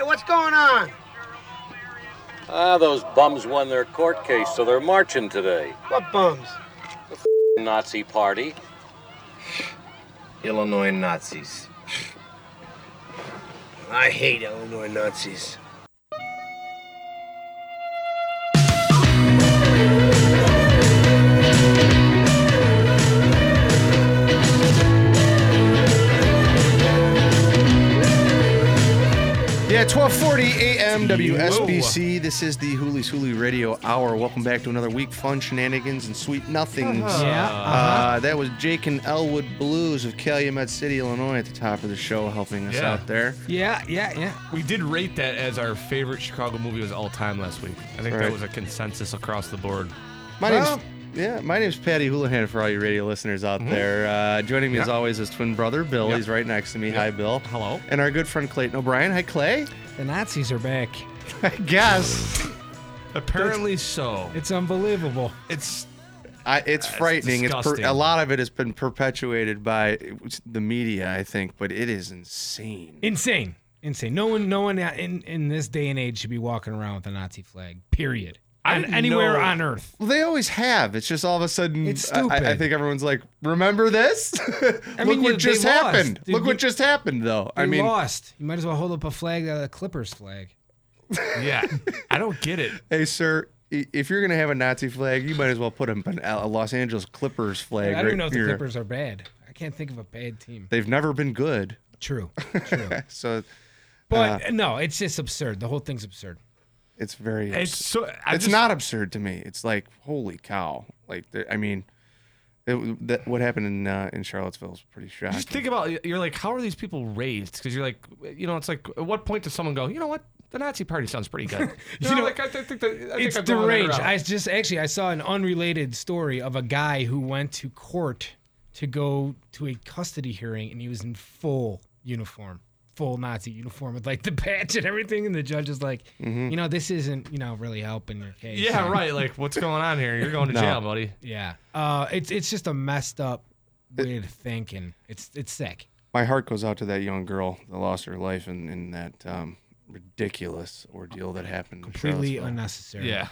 Hey, what's going on? Those bums won their court case, so they're marching today. What bums? Nazi party. Illinois Nazis. I hate Illinois Nazis. Yeah, 1240 AM WSBC. This is the Hooley's Hooley Radio Hour. Welcome back to another week. Fun shenanigans and sweet nothings. That was Jake and Elwood Blues of Calumet City, Illinois at the top of the show helping us out there. Yeah. We did rate that as our favorite Chicago movie of all time last week. I think that was a consensus across the board. My name's Patty Houlihan for all you radio listeners out there. Joining me as always is twin brother Bill. He's right next to me. Hi, Bill. Hello. And our good friend Clayton O'Brien. Hi, Clay. The Nazis are back. I guess. Apparently so. It's unbelievable. It's frightening. disgusting. A lot of it has been perpetuated by the media, I think, but it is insane. Insane. No one in this day and age should be walking around with a Nazi flag. Period. Anywhere on Earth. Well, they always have. It's just all of a sudden. It's stupid. I think everyone's like, remember this? Look what just happened. Dude, Look what just happened, though. They lost. You might as well hold up a flag, the Clippers flag. Yeah. I don't get it. Hey, sir, if you're going to have a Nazi flag, you might as well put a Los Angeles Clippers flag. I don't even know if the Clippers are bad. I can't think of a bad team. They've never been good. True. So, but no, it's just absurd. The whole thing's absurd. It's very. It's not absurd to me. It's like, holy cow! Like, what happened in Charlottesville is pretty shocking. Just think about, you're like, how are these people raised? Because you're like, it's like, at what point does someone go, you know what? The Nazi party sounds pretty good. I think it's deranged. I saw an unrelated story of a guy who went to court to go to a custody hearing, and he was in full uniform. Full Nazi uniform with like the patch and everything, and the judge is like, this isn't, really helping your case. Yeah, right. Like, what's going on here? You're going to jail, buddy. Yeah. It's just a messed up way of thinking. It's sick. My heart goes out to that young girl that lost her life in that ridiculous ordeal that happened. Completely unnecessary. Yeah.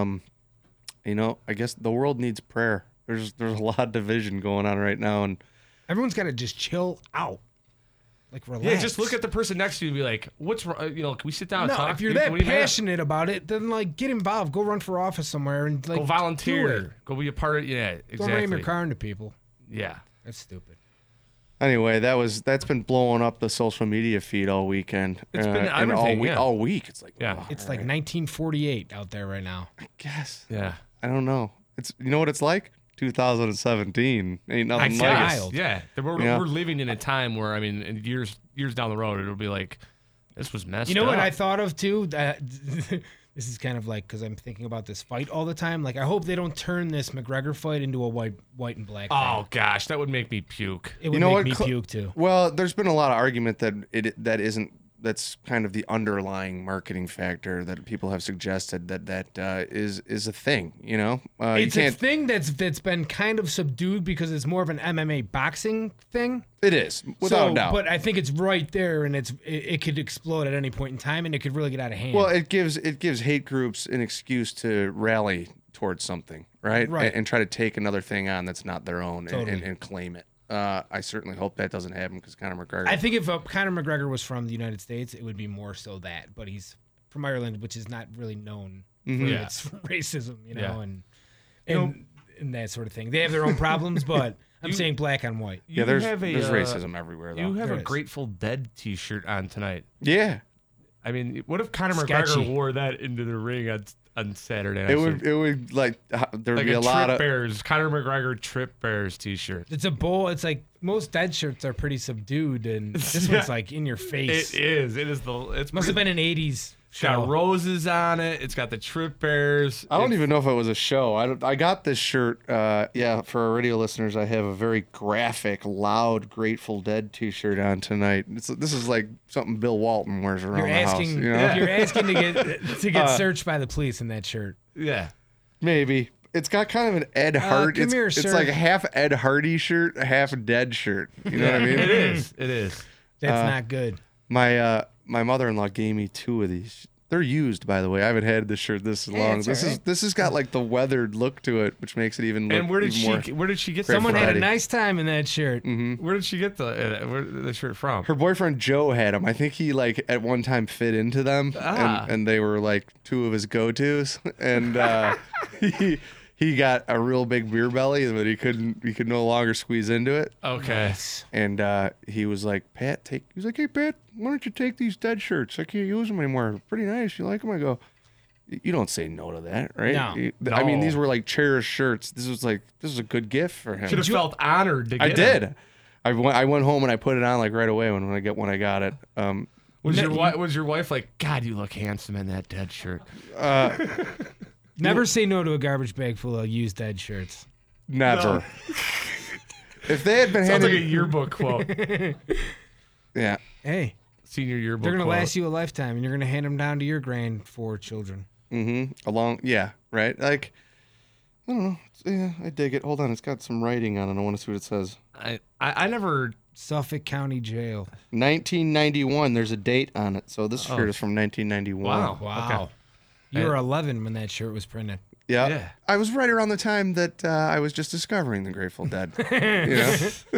I guess the world needs prayer. There's a lot of division going on right now, and everyone's got to just chill out. Like, relax. Yeah, just look at the person next to you and be like, what's wrong? Can we sit down and talk? If you're that passionate about it, then, get involved. Go run for office somewhere and, go volunteer. Go be a part of it. Yeah, exactly. Don't ram your car into people. Yeah. That's stupid. Anyway, that's been blowing up the social media feed all weekend. It's been everything, all week. It's like, it's like 1948 out there right now. I guess. Yeah. I don't know. It's what it's like? 2017 ain't nothing like it. Yeah, we're living in a time where, in years down the road, it'll be like, this was messed up. You know what I thought of too? This is kind of like, because I'm thinking about this fight all the time. Like, I hope they don't turn this McGregor fight into a white and black fight. Oh gosh, that would make me puke. It would make me puke too. Well, there's been a lot of argument that's kind of the underlying marketing factor that people have suggested that is a thing. It's a thing that's been kind of subdued because it's more of an MMA boxing thing. It is, without a doubt. But I think it's right there, and it could explode at any point in time, and it could really get out of hand. Well, it gives hate groups an excuse to rally towards something, right? And try to take another thing on that's not their own and claim it. I certainly hope that doesn't happen because Conor McGregor. I think if Conor McGregor was from the United States, it would be more so that. But he's from Ireland, which is not really known for its racism, and that sort of thing. They have their own problems, but I'm saying black on white. There's racism everywhere, though. You have a Grateful Dead T-shirt on tonight. Yeah. What if Conor McGregor wore that into the ring on Saturday night? It would there'd be a lot of Conor McGregor Trip Bears T-shirt. It's a bowl. It's like most dead shirts are pretty subdued, and this one's like in your face. It is. It must have been an '80s. It's got roses on it. It's got the Trip Bears. I don't even know if it was a show. I got this shirt. For our radio listeners, I have a very graphic, loud Grateful Dead T-shirt on tonight. This is like something Bill Walton wears around the house. You're asking to get searched by the police in that shirt. Yeah, maybe. It's got kind of an Ed Hardy. It's like a half Ed Hardy shirt, a half Dead shirt. You know what I mean? It is. That's not good. My my mother-in-law gave me 2 of these. They're used, by the way. I haven't had this shirt this long. it's This all is right. this has got like the weathered look to it, which makes it even look And where did even more. she get Someone had a Friday. nice time in that shirt. Where did she get the shirt from? Her boyfriend Joe had them. I think he like at one time fit into them, and they were like 2 of his go-tos. And he got a real big beer belly, but he could no longer squeeze into it. Okay. And he was like, Pat, he was like, hey Pat, why don't you take these dead shirts? I can't use them anymore. Pretty nice. You like them? I go, you don't say no to that, right? No. I mean, No. these were like cherished shirts. This was a good gift for him. Should have felt honored to get I it. did. I went home and I put it on like right away when I got it. Was your wife like, God, you look handsome in that dead shirt? Never say no to a garbage bag full of used dead shirts. Never. If they had been Sounds like a handing, yearbook quote. yeah, Hey, Senior yearbook. they're gonna quote. last you a lifetime, and you're gonna hand them down to your grand 4 children. right. Like, I don't know. Yeah, I dig it. Hold on, it's got some writing on it. I want to see what it says. I never. Suffolk County Jail. 1991. There's a date on it, so this shirt is from 1991. Wow. Wow. You were 11 when that shirt was printed. Yeah. Yeah. I was right around the time that I was just discovering the Grateful Dead. You know,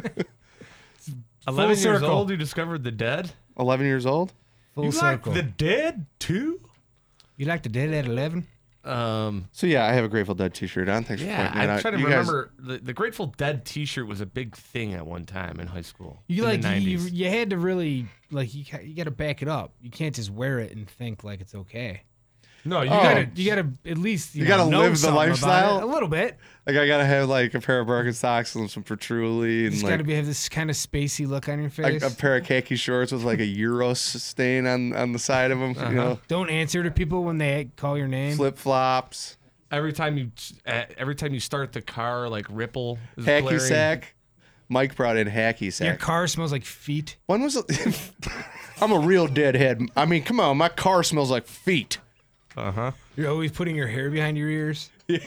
11 years circle. old, you discovered the dead. 11 years old. Full You circle. like the dead too? You like the dead at 11? So yeah, I have a Grateful Dead T-shirt on. Thanks for Yeah, pointing that I'm out. trying to You guys- remember. The Grateful Dead T-shirt was a big thing at one time in high school. You in like the 90s. you had to really like you got to back it up. You can't just wear it and think like it's okay. No, you Oh. gotta. You got to at least You know gotta live the something about lifestyle? it. A little bit. Like I gotta have like a pair of Birkenstocks and some patchouli and Just like got to have this kind of spacey look on your face. a pair of khaki shorts with like a Euros stain on the side of them. You know, Don't answer to people when they call your name. flip flops, Every time you start the car, like Ripple is hacky blaring. sack. Mike brought in hacky Your sack. car smells like feet. When was it? I'm a real deadhead. I mean, come on, my car smells like feet. You're always putting your hair behind your ears.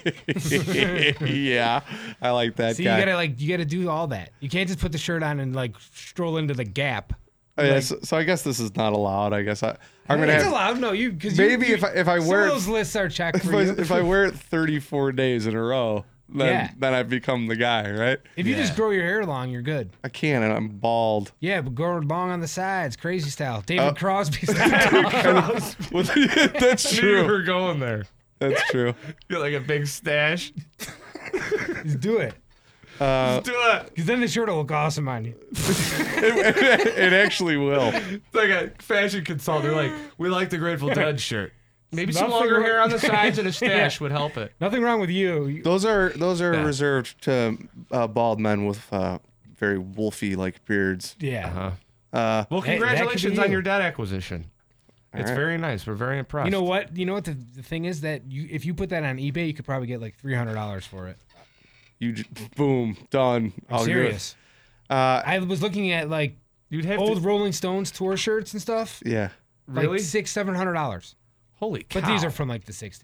Yeah, I like that See, guy. you gotta do all that. You can't just put the shirt on and like stroll into the Gap. Oh, yeah, so I guess this is not allowed. I guess I'm gonna It's have allowed. No, you because maybe if I some wear of it, those lists are checked for you. if I wear it 34 days in a row, Yeah. then I become the guy, right? If you just grow your hair long, you're good. I can't, and I'm bald. Yeah, but grow it long on the sides, crazy style, David Oh. Crosby style. That's I knew you true. were going there. That's true. You got like a big stash. Just do it, Do it. because then the shirt will look awesome on you. It actually will. It's like a fashion consultant. They're like, we like the Grateful Dead shirt. Maybe some Nothing longer wrong- hair on the sides and a stash would help it. Nothing wrong with you. Those are reserved to bald men with very wolfy like beards. Yeah. Well, that could be congratulations on you. your dead acquisition. It's right. very nice. We're very impressed. You know what? You know what the thing is that if you put that on eBay, you could probably get like $300 for it. Boom, done. I'm I'll do it. serious. I was looking at like You'd have old to. Rolling Stones tour shirts and stuff. Yeah. Really? Like $600-700. Holy cow. But these are from like the 60s.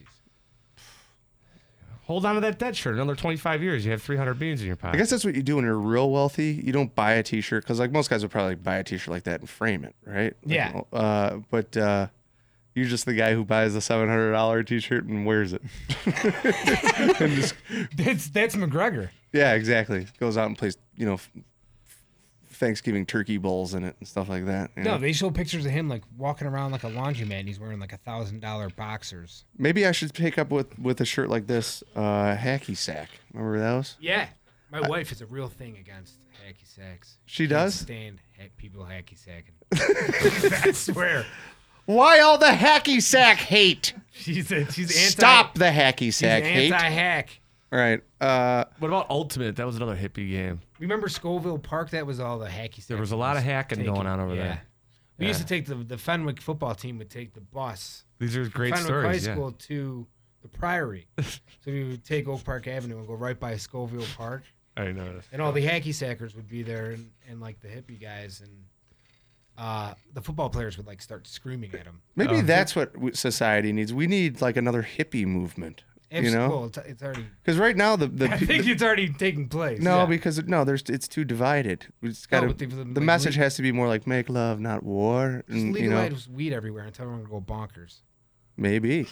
Hold on to that dead shirt. Another 25 years, you have 300 beans in your pocket. I guess that's what you do when you're real wealthy. You don't buy a T-shirt because, like, most guys would probably buy a T-shirt like that and frame it, right? Like, Yeah. But you're just the guy who buys the $700 T-shirt and wears it. And just, That's McGregor. yeah, exactly. Goes out and plays, Thanksgiving turkey bowls in it and stuff like that. you No, know? they show pictures of him like walking around like a laundromat. And he's wearing like $1,000 boxers. Maybe I should take up with a shirt like this, hacky sack. Remember those? Yeah. My wife is a real thing against hacky sacks. She Can't does? stand people hacky sacking. I swear. Why all the hacky sack hate? She's anti. Stop the hacky She's sack hate. anti-hack. All right. What about Ultimate? That was another hippie game. Remember Scoville Park? That was all the hacky sacks. There was a lot of hacking going on over there. We used to take the Fenwick football team would take the bus These are great Fenwick stories. High Yeah. School to the Priory. So we would take Oak Park Avenue and go right by Scoville Park. I noticed. And all the hacky sackers would be there and like the hippie guys and the football players would like start screaming at them. Maybe that's what society needs. We need like another hippie movement. Well, it's already. Because right now the I think it's already taking place. no, because it's too divided. It's got No, to but the message has to be more like make love, not war. Just And, legalize weed everywhere and tell everyone to go bonkers. maybe.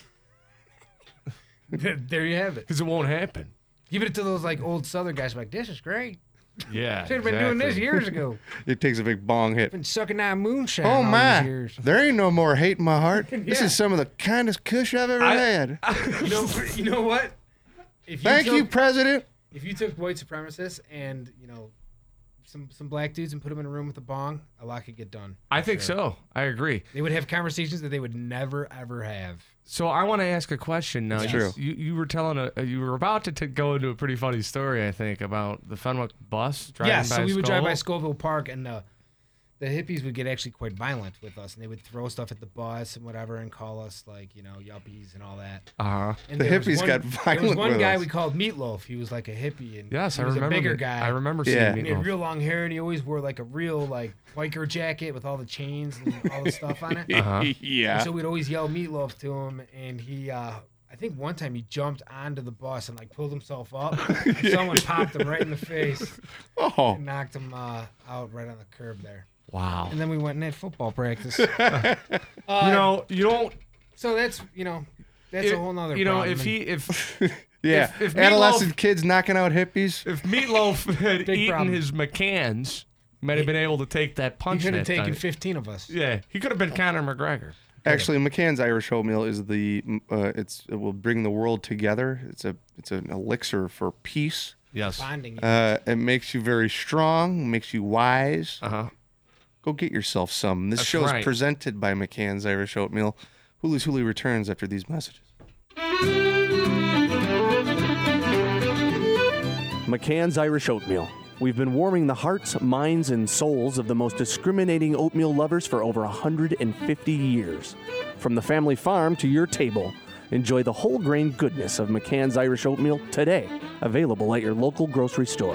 There you have it. Because it won't happen. Give it to those like old Southern guys. Like, this is great. Yeah. Should have been doing this years ago. It takes a big bong hit. Been sucking that moonshine. Oh all my! these years. There ain't no more hate in my heart. This Yeah. is some of the kindest kush I've ever had. You know what? If Thank you, took- President. If you took white supremacists and some black dudes and put them in a room with a bong, a lot could get done. I think so. I agree. They would have conversations that they would never ever have. So I want to ask a question now. It's true. You were telling you were about to go into a pretty funny story, I think, about the Fenwick bus driving Yes, by so we would drive by Scoville. Scoville Park, and the hippies would get actually quite violent with us, and they would throw stuff at the bus and whatever, and call us like yuppies and all that. Uh-huh. And The there was hippies one- got There was violent one with guy us. we called Meatloaf. He was like a hippie, and Yes, he I was remember. a bigger the- guy. I remember Yeah. seeing He had Meatloaf. real long hair, and he always wore like a real like biker jacket with all the chains and all the stuff on it. Uh-huh. Yeah. And so we'd always yell Meatloaf to him, and he, I think one time he jumped onto the bus and like pulled himself up. Someone popped him right in the face Oh. and knocked him out right on the curb there. Wow. And then we went and had football practice. You don't. So that's that's a whole nother. problem. If Yeah. if Adolescent Meatloaf- kids knocking out hippies. if Meatloaf had Big eaten problem. his McCanns, he might have been able to take that he punch. could have that taken time. 15 of us. Yeah, he could have been Conor McGregor. Actually, McCann's Irish oatmeal is it will bring the world together. It's an elixir for peace. Yes. Bonding. It makes you very strong, makes you wise. Uh-huh. Go get yourself some. This That's show is right. presented by McCann's Irish Oatmeal. Hooli's Hooli returns after these messages. McCann's Irish Oatmeal. We've been warming the hearts, minds, and souls of the most discriminating oatmeal lovers for over 150 years. From the family farm to your table, enjoy the whole grain goodness of McCann's Irish Oatmeal today. Available at your local grocery store.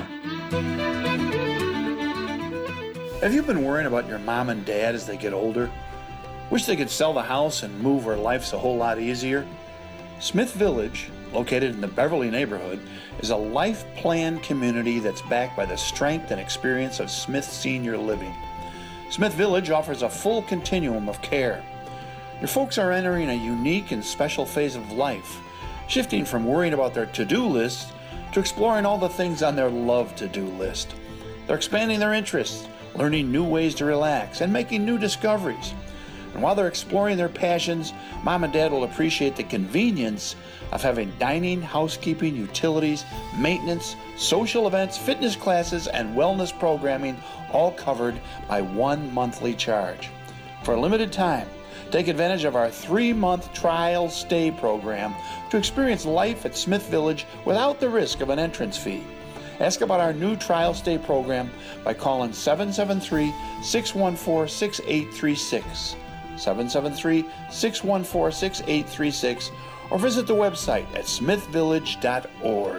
Have you been worrying about your mom and dad as they get older? Wish they could sell the house and move where life's a whole lot easier? Smith Village, located in the Beverly neighborhood, is a life plan community that's backed by the strength and experience of Smith Senior Living. Smith Village offers a full continuum of care. Your folks are entering a unique and special phase of life, shifting from worrying about their to-do lists to exploring all the things on their love to-do list. They're expanding their interests, learning new ways to relax, and making new discoveries. And while they're exploring their passions, Mom and Dad will appreciate the convenience of having dining, housekeeping, utilities, maintenance, social events, fitness classes, and wellness programming all covered by one monthly charge. For a limited time, take advantage of our 3-month trial stay program to experience life at Smith Village without the risk of an entrance fee. Ask about our new trial stay program by calling 773-614-6836. 773-614-6836, or visit the website at smithvillage.org.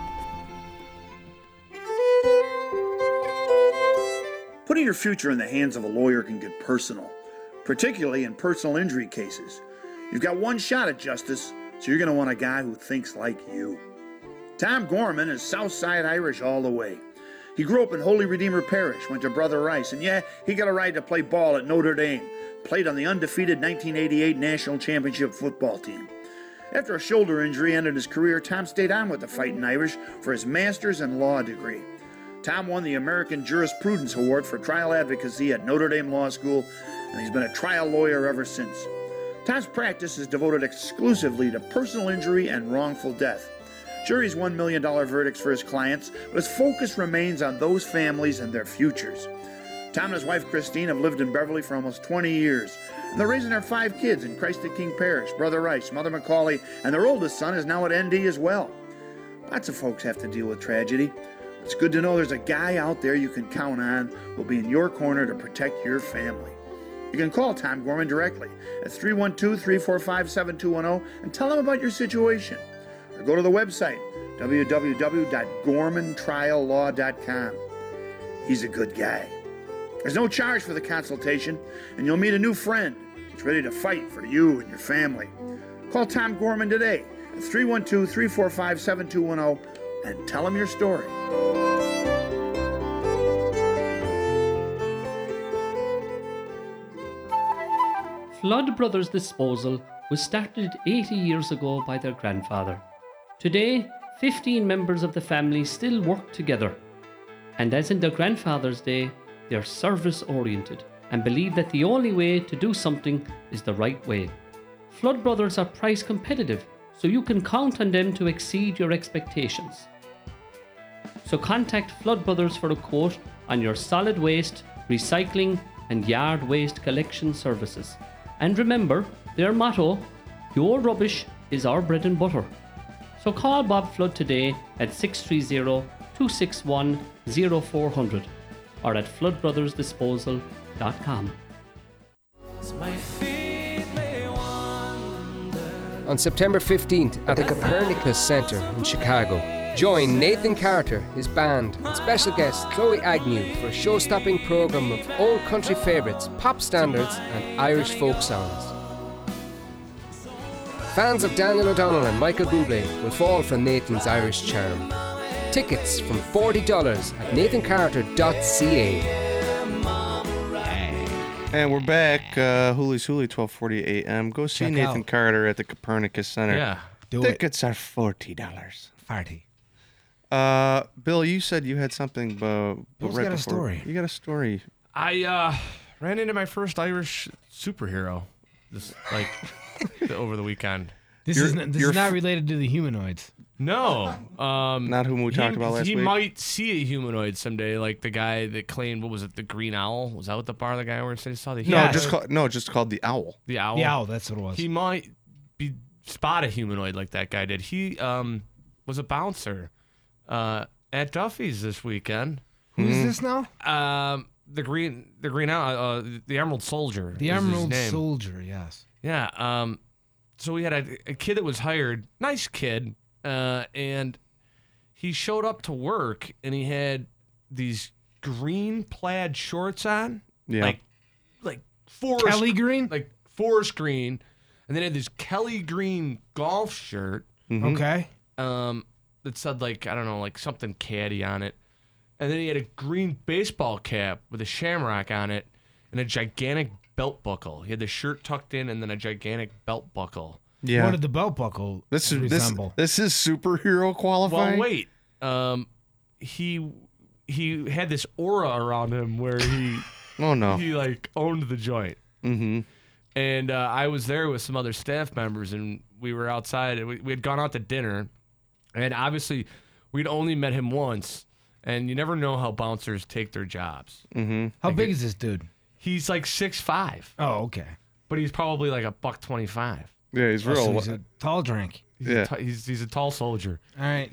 Putting your future in the hands of a lawyer can get personal, particularly in personal injury cases. You've got one shot at justice, so you're going to want a guy who thinks like you. Tom Gorman is Southside Irish all the way. He grew up in Holy Redeemer Parish, went to Brother Rice, and yeah, he got a ride to play ball at Notre Dame. Played on the undefeated 1988 National Championship football team. After a shoulder injury ended his career, Tom stayed on with the Fightin' Irish for his master's in law degree. Tom won the American Jurisprudence Award for trial advocacy at Notre Dame Law School, and he's been a trial lawyer ever since. Tom's practice is devoted exclusively to personal injury and wrongful death. Sure, he's $1 million verdicts for his clients, but his focus remains on those families and their futures. Tom and his wife Christine have lived in Beverly for almost 20 years, and they're raising their 5 kids in Christ the King Parish, Brother Rice, Mother Macaulay, and their oldest son is now at ND as well. Lots of folks have to deal with tragedy. It's good to know there's a guy out there you can count on who'll be in your corner to protect your family. You can call Tom Gorman directly at 312-345-7210 and tell him about your situation. Or go to the website, www.gormantriallaw.com. He's a good guy. There's no charge for the consultation, and you'll meet a new friend that's ready to fight for you and your family. Call Tom Gorman today at 312-345-7210 and tell them your story. Flood Brothers Disposal was started 80 years ago by their grandfather. Today, 15 members of the family still work together. And as in their grandfather's day, they are service-oriented and believe that the only way to do something is the right way. Flood Brothers are price competitive, so you can count on them to exceed your expectations. So contact Flood Brothers for a quote on your solid waste, recycling, and yard waste collection services. And remember their motto, your rubbish is our bread and butter. So call Bob Flood today at 630-261-0400 or at floodbrothersdisposal.com. On September 15th at the Copernicus Center in Chicago, join Nathan Carter, his band, and special guest Chloe Agnew for a show-stopping program of old country favourites, pop standards and Irish folk songs. Fans of Daniel O'Donnell and Michael Bublé will fall for Nathan's Irish charm. Tickets from $40 at nathancarter.ca. And we're back. Hooley's Hooley, 1240 a.m. Go see Check Nathan out. Carter at the Copernicus Center. Yeah. Do it. Tickets are $40. Party. Bill, you said you had something. Bill's got a before. story. You got a story. I ran into my first Irish superhero over the weekend. This is not related to the humanoids. No. Not whom we talked about last He week. might see a humanoid someday, like the guy that claimed, what was it, the Green Owl? Was that what the bar the guy where he saw the Yeah. just called the Owl. The Owl? The owl, that's what it was. He might spot a humanoid like that guy did. He was a bouncer at Duffy's this weekend. Who's this now? The Green Owl, the Emerald Soldier. The is his Emerald name. Soldier, yes. Yeah. So we had a kid that was hired, nice kid, and he showed up to work and he had these green plaid shorts on, Yeah. like forest Kelly Green? like forest green, and then he had this Kelly green golf shirt Okay. that said like I don't know like something caddy on it, and then he had a green baseball cap with a shamrock on it and a gigantic belt buckle. He had the shirt tucked in and then a gigantic belt buckle. Yeah. What did the belt buckle resemble? This is superhero qualifying. Well, wait. He had this aura around him where he Oh no. he like owned the joint. Mm-hmm. And I was there with some other staff members, and we were outside, and we had gone out to dinner, and obviously we'd only met him once, and you never know how bouncers take their jobs. Mm-hmm. How big is this dude? He's like 6'5", Oh, okay. but he's probably like $125. Yeah, he's Oh, real. so he's a tall drink. Yeah. He's a tall soldier. All right.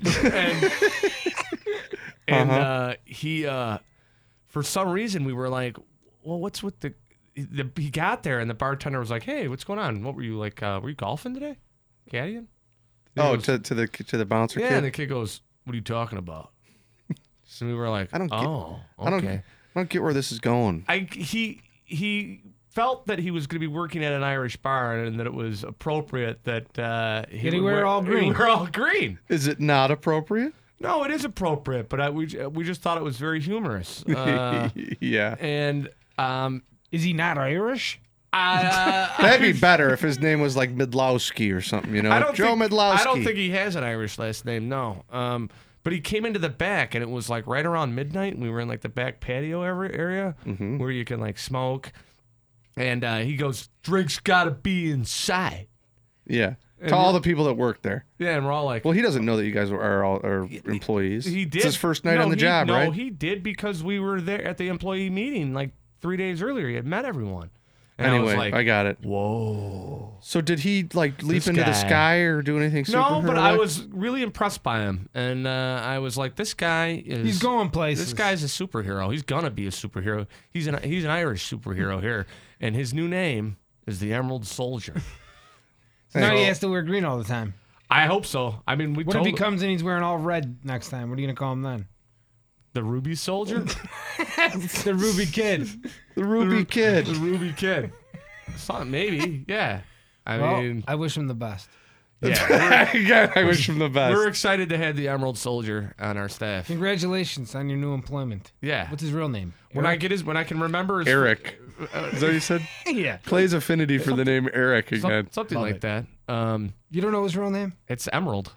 And he, for some reason, we were like, well, what's with he got there, and the bartender was like, hey, what's going on? What were you like? Were you golfing today? Caddying? Oh, goes, to the bouncer yeah, kid. and the kid goes, what are you talking about? So we were like, I don't get- oh, I okay. don't get where this is going. He felt that he was going to be working at an Irish bar and that it was appropriate that he Did he would wear all green? Wear all green. Is it not appropriate? No, it is appropriate, but we just thought it was very humorous. Yeah. And Is he not Irish? That'd be better if his name was like Midlowski or something, you know? Joe Midlowski. I don't think he has an Irish last name, no. But he came into the back, and it was like right around midnight, and we were in like the back patio area where you can like smoke. And he goes, drinks gotta be inside. Yeah. To all the people that work there. Yeah, and we're all like, Well, he doesn't know that you guys are employees. he did. It's his first night on the job, right? No, he did because we were there at the employee meeting like 3 days earlier. He had met everyone. And Anyway, I was like, I got it. whoa. So did he like leap This into the guy. sky or do anything super? No, but I was really impressed by him. And I was like, this guy is... He's going places. This guy's a superhero. He's gonna be a superhero. He's an Irish superhero here, and his new name is the Emerald Soldier. So now he has to wear green all the time. I hope so. I mean, we What if told he comes and he's wearing all red next time? What are you going to call him then? the Ruby Soldier, The Ruby Kid. the Ruby Kid. the Ruby Kid. Maybe, yeah. I Well, mean, I wish him the best. Yeah, Again, I wish him the best. we're excited to have the Emerald Soldier on our staff. Congratulations on your new employment. Yeah. What's his real name? When I can remember his Eric. Is that what you said? Yeah. Clay's affinity for the name Eric again. something Love like it. that. You don't know his real name? It's Emerald.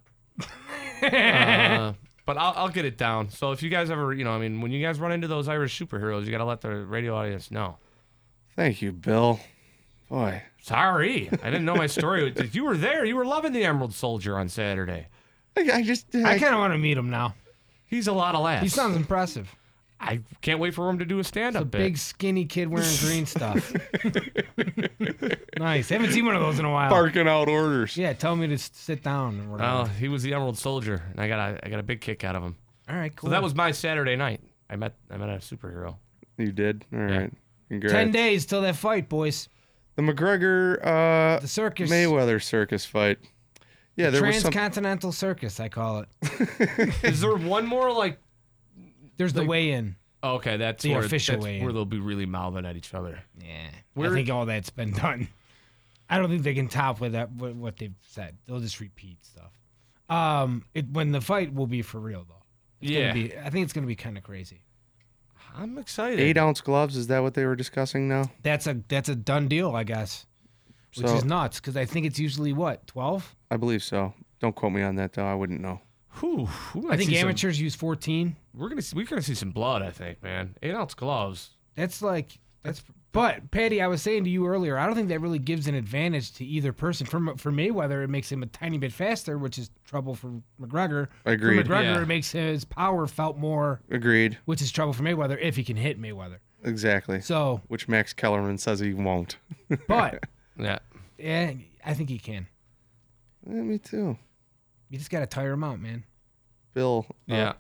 But I'll get it down. So if you guys ever, when you guys run into those Irish superheroes, you got to let the radio audience know. Thank you, Bill. Boy. Sorry, I didn't know my story. You were there. You were loving the Emerald Soldier on Saturday. I kind of want to meet him now. He's a lot of laughs. He sounds impressive. I can't wait for him to do a stand-up bit. Big skinny kid wearing green stuff. Nice. Haven't seen one of those in a while. Barking out orders. Yeah, tell me to sit down or whatever. Oh, he was the Emerald Soldier, and I got a big kick out of him. All right, cool. So that was my Saturday night. I met a superhero. You did? All right. Congrats. 10 days till that fight, boys. The McGregor The circus. Mayweather circus fight. Yeah, there was some. Transcontinental circus, I call it. Is there one more There's the weigh-in. Oh, okay, that's The where official that's weigh-in. where they'll be really mouthing at each other. Yeah. I think all that's been done. I don't think they can top what they've said. They'll just repeat stuff. When the fight will be for real, though. I think it's going to be kind of crazy. I'm excited. 8-ounce gloves, is that what they were discussing now? That's a done deal, I guess. Which is nuts, because I think it's usually, 12? I believe so. Don't quote me on that, though. I wouldn't know. I think amateurs use 14. We're gonna see some blood, I think, man. 8-ounce gloves. But Patty, I was saying to you earlier, I don't think that really gives an advantage to either person. For Mayweather, it makes him a tiny bit faster, which is trouble for McGregor. Agreed. For McGregor, it makes his power felt more. Agreed. Which is trouble for Mayweather if he can hit Mayweather. Exactly. So, which Max Kellerman says he won't. But yeah, I think he can. Yeah, me too. You just gotta tire him out, man. Bill. Yeah.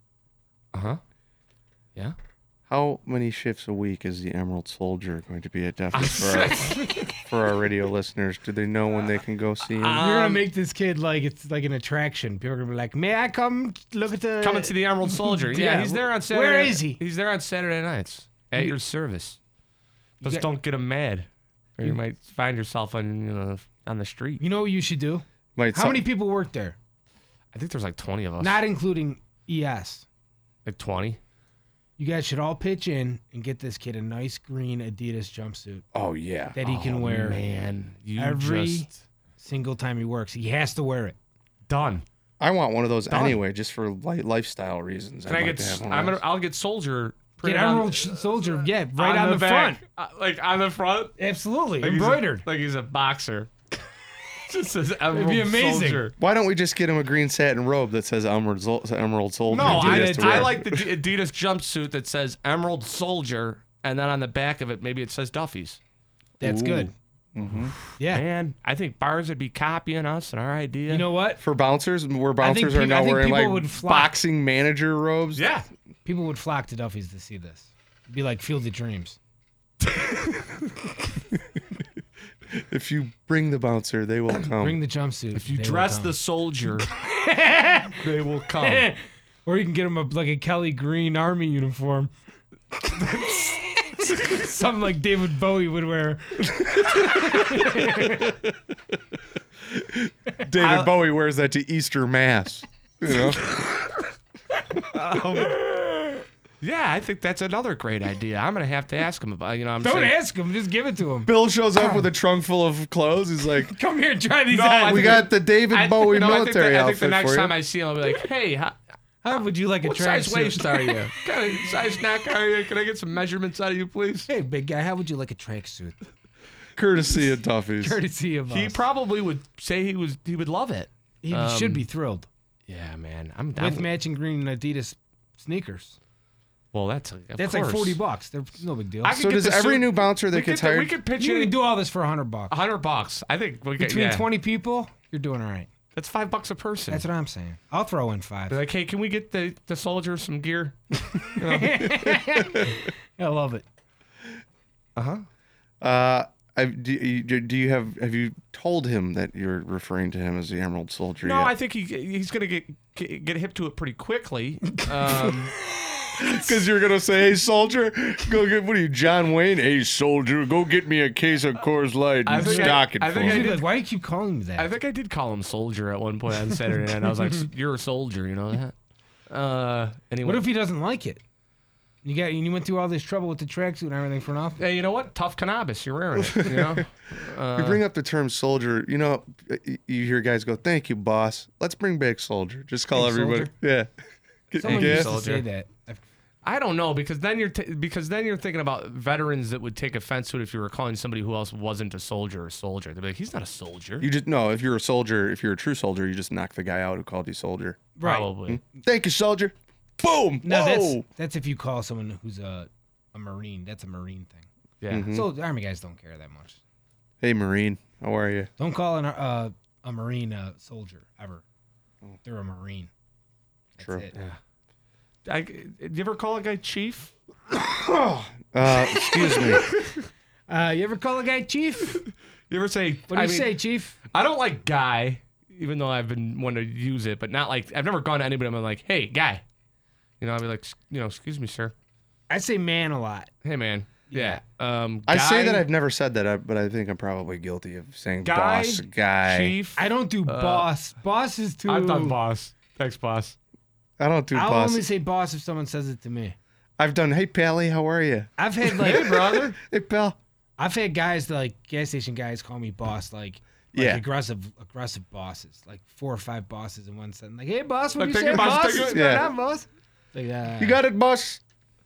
Yeah. How many shifts a week is the Emerald Soldier going to be at Duffy's for our radio listeners? Do they know when they can go see him? You're gonna make this kid like it's like an attraction. People are gonna be like, "May I come look at the?" Come and see the Emerald Soldier. Yeah, he's there on Saturday. Where is he? He's there on Saturday nights at your service. Just don't get him mad, or you might find yourself on the street. You know what you should do? How many people work there? I think there's like 20 of us. Not including ES. Like 20. You guys should all pitch in and get this kid a nice green Adidas jumpsuit. Oh, yeah. That he can wear every single time he works. He has to wear it. Done. I want one of those anyway, just for lifestyle reasons. I'll get Soldier. Get Emerald Soldier, right on the front. Like on the front? Absolutely. Like embroidered. Like he's a boxer. Just says Emerald It'd be amazing. Soldier. Why don't we just get him a green satin robe that says Emerald Soldier? No, I like the Adidas jumpsuit that says Emerald Soldier, and then on the back of it, maybe it says Duffy's. That's good. Mm-hmm. Yeah. Man, I think bars would be copying us and our idea. You know what? For bouncers, where bouncers are now wearing like boxing manager robes. Yeah. People would flock to Duffy's to see this. It'd be like Field of Dreams. If you bring the bouncer, they will come. Bring the jumpsuit. If you dress the soldier, they will come. Or you can get him like a Kelly Green Army uniform. Something like David Bowie would wear. David Bowie wears that to Easter Mass. You know? Yeah, I think that's another great idea. I'm gonna have to ask him about. Don't ask him. Just give it to him. Bill shows up with a trunk full of clothes. He's like, "Come here, try these on." We got the David Bowie military outfit for you. I think the next time I see him, I'll be like, "Hey, how would you like a what tracksuit? size waist are you? What kind of size neck are you? Can I get some measurements out of you, please?" Hey, big guy, how would you like a tracksuit? Courtesy of Duffy's. Courtesy of us. He probably would say he would love it. He should be thrilled. Yeah, man, I'm down with matching green Adidas sneakers. Well, that's like $40. They're no big deal. So does every new bouncer that gets hired? We could pitch you in. can do all this for $100. $100. I think we could, between 20 people, you're doing all right. That's $5 a person. That's what I'm saying. I'll throw in 5. Be like, hey, can we get the soldier some gear? I love it. Do you have you told him that you're referring to him as the Emerald Soldier? No, yet? I think he's gonna get hip to it pretty quickly. Because you're gonna say, "Hey, soldier, go get what are you, John Wayne? Hey, soldier, go get me a case of Coors Light and stock it I for think I me." did- Like, why do you keep calling me that? I think I did call him soldier at one point on Saturday night. I was like, "You're a soldier," you know that. Anyway, What if he doesn't like it? You went through all this trouble with the tracksuit and everything for nothing. Hey, you know what? Tough cannabis. You're wearing it. You know. You bring up the term soldier. You know, you hear guys go, "Thank you, boss." Let's bring back soldier. Just call Hey, everybody. soldier. Yeah. Someone Yeah. used to say that. I don't know because then you're thinking about veterans that would take offense to it if you were calling somebody who else wasn't a soldier. They'd be like, "He's not a soldier." You just no. If you're a soldier, if you're a true soldier, you just knock the guy out who called you soldier. Probably. Thank you, soldier. Boom. No, Whoa. that's if you call someone who's a Marine. That's a Marine thing. Yeah. So the Army guys don't care that much. Hey, Marine. How are you? Don't call a Marine a soldier ever. They're a Marine. That's True. it. Did you ever call a guy chief? Excuse me. You ever call a guy chief? You ever say? What do you say, chief? I don't like guy, even though I've been wanting to use it, but not like I've never gone to anybody. I'm like, "Hey, guy," you know. I'd be like, "Excuse me, sir." I say man a lot. Hey, man. Yeah. I say that I've never said that, but I think I'm probably guilty of saying Guy, boss, guy. chief. I don't do boss. Boss is too. I've done boss. Thanks, boss. I don't do I'll boss. only say boss if someone says it to me. I've done, "Hey, Pally, how are you?" I've had like, Hey, brother. "Hey, pal." I've had guys like gas station guys call me boss, like Yeah. aggressive bosses, like 4 or 5 bosses in one sentence. Like, "Hey, boss, what Like, do you take say, it, boss, boss? take it." What's Yeah. going on, boss?" Like, You got it, boss.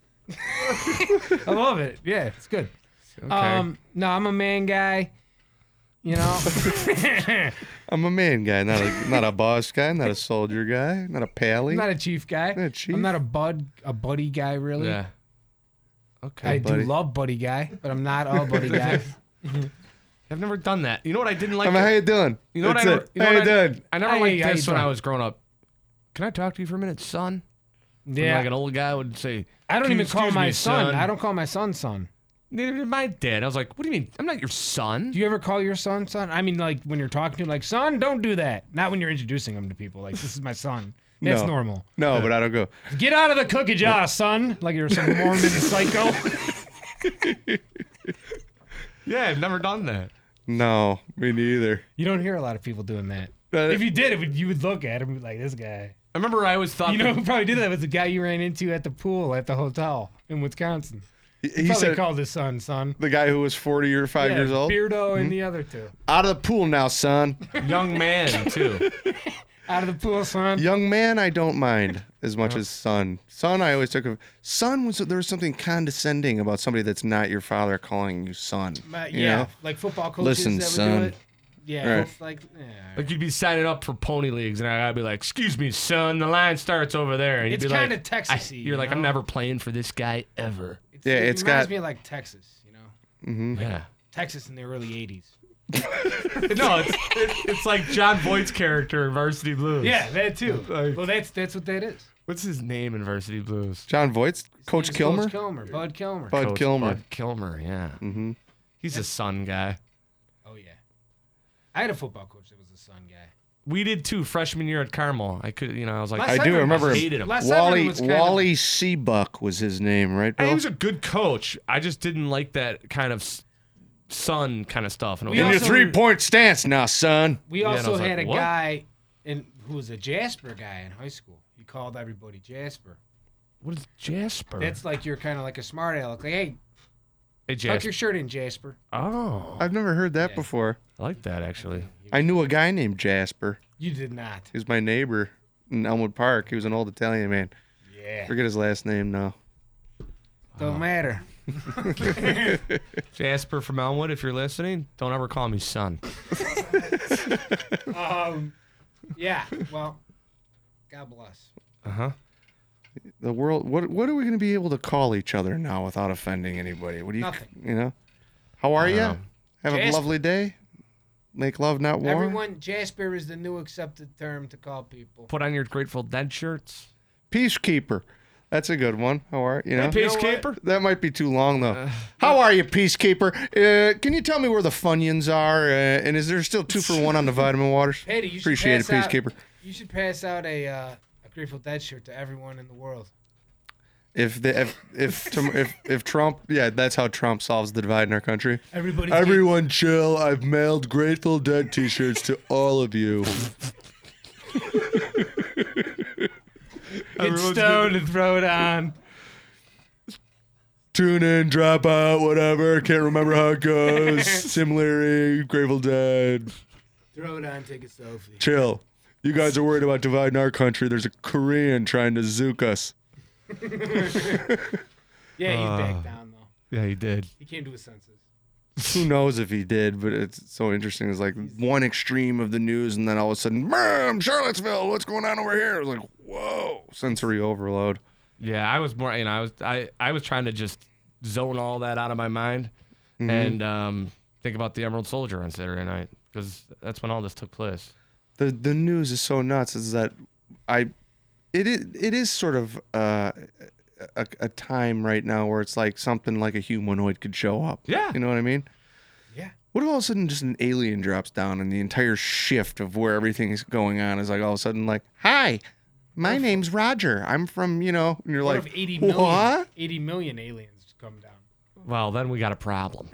I love it. Yeah, it's good. Okay. No, I'm a man guy. You know, I'm a man guy, not a boss guy, not a soldier guy, not a pally. I'm not a chief guy. Not a chief. I'm not a buddy guy, really. Yeah. Okay. I buddy. do love buddy guy, but I'm not a buddy guy. I've never done that. You know what I didn't like? How you doing? You know what That's I? it. You know How what you I, doing? I never Hey, liked how you this when I doing? was growing up. Can I talk to you for a minute, son? And Yeah, like an old guy would say. I don't "Can you even call excuse my me, son. I don't call my son. Neither did my dad. I was like, "What do you mean? I'm not your son." Do you ever call your son? I mean, like when you're talking to him, like, "Son, don't do that." Not when you're introducing him to people. Like, "This is my son." That's No. normal. No, but I don't go. Get out of the cookie jar, son. Like you're some Mormon psycho. Yeah, I've never done that. No, me neither. You don't hear a lot of people doing that. Uh, If you did, you would look at him and be like, "This guy." I remember I always thought. You know that- who probably did that was the guy you ran into at the pool at the hotel in Wisconsin. He Probably said called his son. the guy who was 40 or 5 years old. Beardo and the other two. Out of the pool now, son. young man too. Out of the pool, son. Young man, I don't mind as much as son. Son, I always took of. Son was there was something condescending about somebody that's not your father calling you son. you Yeah, know? like football coaches Listen, that would son. do it. Yeah, Right. it's like, yeah. Like you'd be signing up for pony leagues, and I'd be like, "Excuse me, son, the line starts over there." And It's you'd be like, kinda Texas-y, You're you like, know? "I'm never playing for this guy ever." Yeah, it it's reminds got- me of like Texas, you know, Mm-hmm. Yeah. Texas in the early '80s. No, it's like John Voight's character in Varsity Blues. Yeah, that too. Like- Well, that's what that is. What's his name in Varsity Blues? John Voight's Coach His name's Kilmer. Coach Kilmer, Bud Kilmer. Bud Coach Kilmer. Bud Kilmer, yeah. Mm-hmm. He's a son guy. Oh yeah, I had a football coach that was a son guy. We did too, freshman year at Carmel. I could, I was like, Les I do Everett remember was- hated him. Les Everett Wally was kinda- Wally Seabuck was his name, right, He Bill? was a good coach. I just didn't like that kind of son kind of stuff. And it We In was- your also- 3-point stance now, son. We Yeah, and I also was like, had a what? guy who was a Jasper guy in high school. He called everybody Jasper. What is Jasper? That's like you're kind of like a smart aleck. Like, hey, Hey, tuck Jasper. your shirt in, Jasper. Oh, I've never heard that Yeah. before. I like that actually. I knew a guy named Jasper. You did not. He was my neighbor in Elmwood Park. He was an old Italian man. Yeah. Forget his last name now. Don't matter. Jasper from Elmwood, if you're listening, don't ever call me son. Yeah. Well, God bless. Uh huh. The world. What are we going to be able to call each other now without offending anybody? What do you? Nothing. You know. How are you? know. Have a Jasper. lovely day. Make love, not war. Everyone, Jasper is the new accepted term to call people. Put on your Grateful Dead shirts. Peacekeeper. That's a good one. How are you? Know? Hey, Peacekeeper. That might be too long though. How are you, Peacekeeper? Can you tell me where the Funyuns are? And is there still 2 for 1 on the vitamin waters? Petey, you should Appreciate it, pass out- Peacekeeper. You should pass out a Grateful Dead shirt to everyone in the world. If Trump, yeah, that's how Trump solves the divide in our country. Everyone chill. I've mailed Grateful Dead T-shirts to all of you. get stoned and throw it on. Tune in, drop out, whatever. Can't remember how it goes. Similarly, Grateful Dead. Throw it on, take a selfie. Chill. You guys are worried about dividing our country. There's a Korean trying to zook us. Yeah, he's back down though. Yeah, he did. He came to his senses. Who knows if he did, but it's so interesting. It's like one extreme of the news, and then all of a sudden, bam, Charlottesville, what's going on over here? It was like, whoa, sensory overload. Yeah, I was more, I was trying to just zone all that out of my mind and think about the Emerald Soldier on Saturday night, because that's when all this took place. The news is so nuts. Is that it is sort of a time right now where it's like something like a humanoid could show up. Yeah. You know what I mean? Yeah. What if all of a sudden just an alien drops down and the entire shift of where everything is going on is like all of a sudden like, hi, my name's Roger. I'm from, and you're What like, if 80 million, what? 80 million aliens come down? Well, then we got a problem.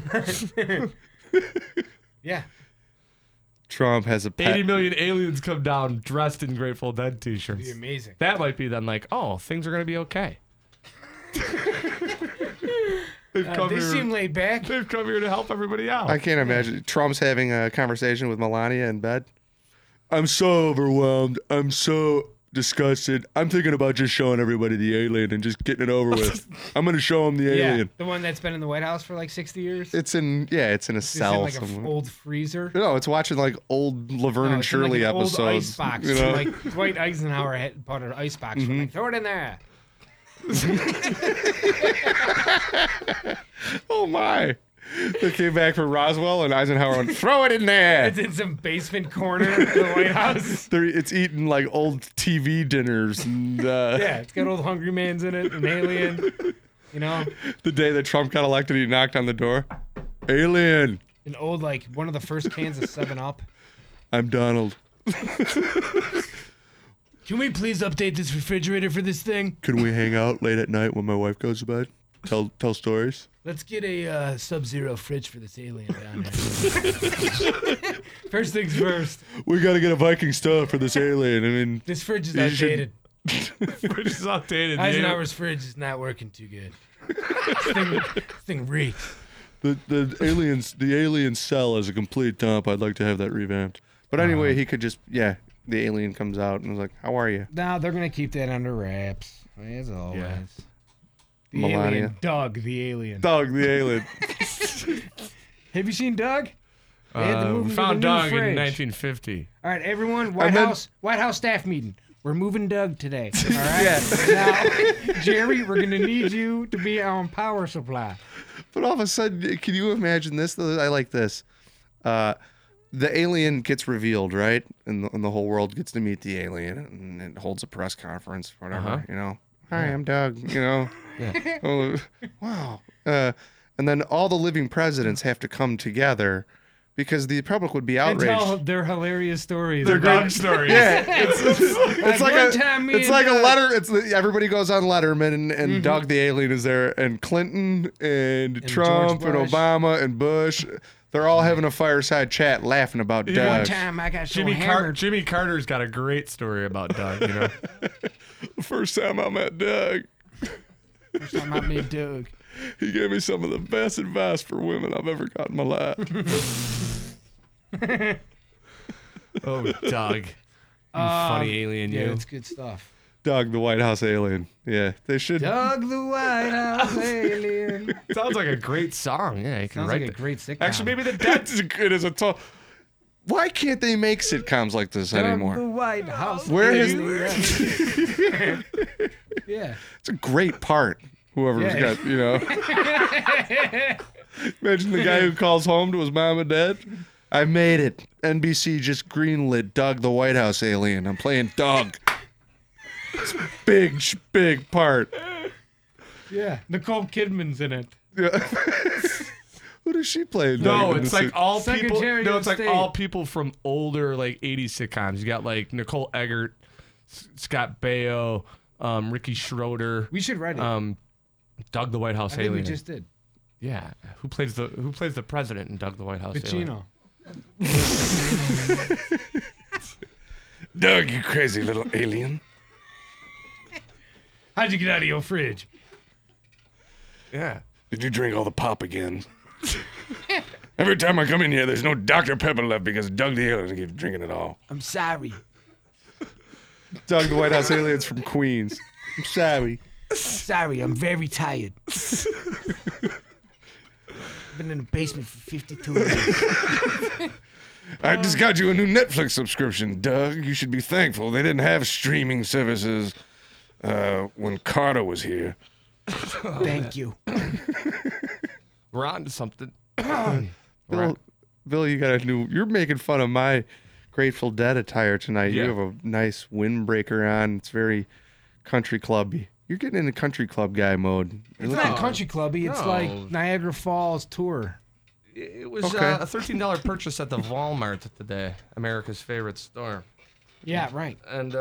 Yeah. Trump has a pet. 80 million aliens come down dressed in Grateful Dead T-shirts. It'd be amazing. That might be then like, oh, things are going to be okay. They seem laid back. They've come here to help everybody out. I can't imagine. Trump's having a conversation with Melania in bed. I'm so overwhelmed. I'm so disgusted. I'm thinking about just showing everybody the alien and just getting it over with. I'm going to show them the alien. Yeah, the one that's been in the White House for like 60 years. It's in a It's cell in like somewhere. an old freezer. No, it's watching like old Laverne and It's in, like, Shirley an episodes. Old ice box. You know? Like Dwight Eisenhower had bought an ice box. Like, throw it in there. Oh my! They came back from Roswell and Eisenhower went, throw it in there. It's in some basement corner of the White House. It's eating like old TV dinners and Yeah, it's got old Hungry Man's in it, an alien. The day that Trump got elected, he knocked on the door. Alien. An old, like, one of the first cans of 7-Up. I'm Donald. Can we please update this refrigerator for this thing? Can we hang out late at night when my wife goes to bed? Tell stories. Let's get a Sub-Zero fridge for this alien down here. First things first. We got to get a Viking stove for this alien. I mean, This fridge is You should- outdated. Fridge is outdated. Eisenhower's fridge is not working too good. This thing reeks. the alien cell is a complete dump. I'd like to have that revamped. But anyway, he could just the alien comes out and was like, "How are you?" No, they're gonna keep that under wraps, as always. Yeah. The Melania. alien, Doug, the alien. Doug the alien. Have you seen Doug? They had the movie We with found the new Doug in fridge. 1950. All right, everyone, And White then- House staff meeting. We're moving Doug today. All right. Now, Jerry, we're gonna need you to be on power supply. But all of a sudden, can you imagine this? I like this. The alien gets revealed, right? And the whole world gets to meet the alien, and it holds a press conference, whatever, Hi, I'm Doug, Yeah. Oh, wow. And then all the living presidents have to come together because the public would be And outraged. tell their hilarious stories. They're about- great stories. Yeah, it's like one time me it's and like a Doug- letter. Everybody goes on Letterman, and Doug the alien is there, and Clinton and Trump George and Bush. Obama and Bush. They're all having a fireside chat, laughing about One Doug. time I got so Jimmy hammered. Carter's got a great story about Doug. The first time I met Doug, First time I met Doug. he gave me some of the best advice for women I've ever got in my life. Oh, Doug. You funny alien, Yeah, you. it's good stuff. Doug the White House alien. Yeah, they should. Doug the White House alien. Sounds like a great song. Yeah, you can Sounds write like a that. great sitcom. Actually, maybe that's It is a tough. Why can't they make sitcoms like this Doug anymore? the White House Where has- alien. Yeah. It's a great part. Whoever's Yeah. got, Imagine the guy who calls home to his mom and dad. I made it. NBC just greenlit Doug the White House alien. I'm playing Doug. It's a big part. Yeah. Nicole Kidman's in it. Who does she play? No, Doug in it's the like suit? all people. Secretary No, of it's like State. all people from older like 80s sitcoms. You got like Nicole Eggert, Scott Baio, Ricky Schroeder. We should write it. Doug the White House I think Alien. we just did. Yeah. Who plays the president in Doug the White House Alien? Pacino. Doug, you crazy little alien. How'd you get out of your fridge? Yeah. Did you drink all the pop again? Every time I come in here, there's no Dr. Pepper left because Doug the alien keeps drinking it all. I'm sorry. Doug the White House Alien's from Queens. I'm sorry. Sorry, I'm very tired. Been in the basement for 52 years. I just got you a new Netflix subscription, Doug. You should be thankful. They didn't have streaming services when Carter was here. Thank you. We're on to something. Bill, you got a new... You're making fun of my Grateful Dead attire tonight. Yeah. You have a nice windbreaker on. It's very country clubby. You're getting into country club guy mode. It's not country clubby. It's like Niagara Falls tour. It was Okay. a $13 purchase at the Walmart today, America's favorite store. Yeah, right. And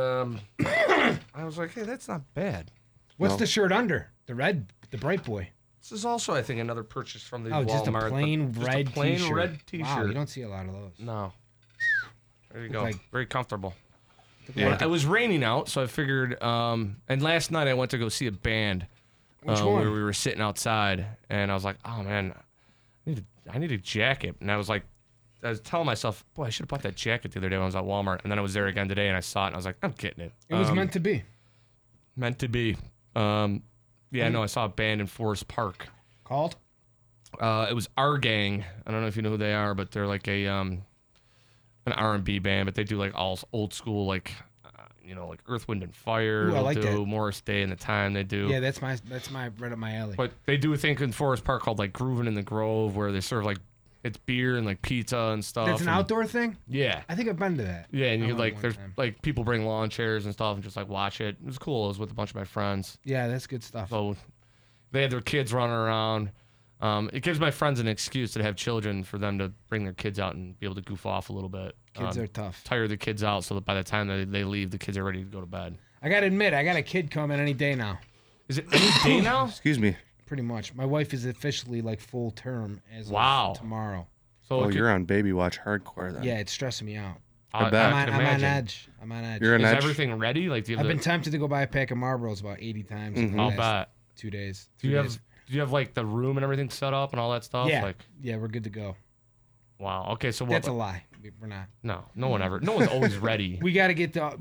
I was like, hey, that's not bad. What's the shirt under? The red, the bright boy. This is also, I think, another purchase from the Oh, Walmart. just a plain just red a plain t-shirt. red T-shirt. Wow, you don't see a lot of those. No. There you Look go. like- Very comfortable. Yeah. But it was raining out, so I figured. And last night I went to go see a band. Which one? Where we were sitting outside, and I was like, "Oh man, I need a jacket." And I was telling myself, "Boy, I should have bought that jacket the other day when I was at Walmart." And then I was there again today, and I saw it, and I was like, "I'm getting it." It was meant to be. Meant to be. Yeah, no, I saw a band in Forest Park. Called? It was Our Gang. I don't know if you know who they are, but they're like an R&B band, but they do like all old school, like like Earth, Wind and Fire. Ooh, I They'll like do that. Morris Day and the Time. They do. Yeah, that's my right up my alley. But they do a thing in Forest Park called like Groovin' in the Grove, where they serve like it's beer and like pizza and stuff. That's an and- outdoor thing? Yeah. I think I've been to that. Yeah, and I you went like one there's time. like people bring lawn chairs and stuff and just like watch it. It was cool. I was with a bunch of my friends. Yeah, that's good stuff. So they had their kids running around. It gives my friends an excuse to have children for them to bring their kids out and be able to goof off a little bit. Kids are tough. Tire the kids out so that by the time they leave, the kids are ready to go to bed. I gotta admit, I got a kid coming any day now. Is it any day now? Excuse me. Pretty much. My wife is officially like full term as Wow. of tomorrow. So Oh, you're on baby watch hardcore then. Yeah, it's stressing me out. I bet. I'm can on imagine. edge. I'm on edge. You're on Is edge. everything ready? Like, do you have I've the, been tempted to go buy a pack of Marlboros about 80 times in the I'll last bet. 2 days. Do you have like the room and everything set up and all that stuff? Yeah. Like, Yeah, we're good to go. wow. Okay, so what? That's a lie. We're not. No one's always ready. We gotta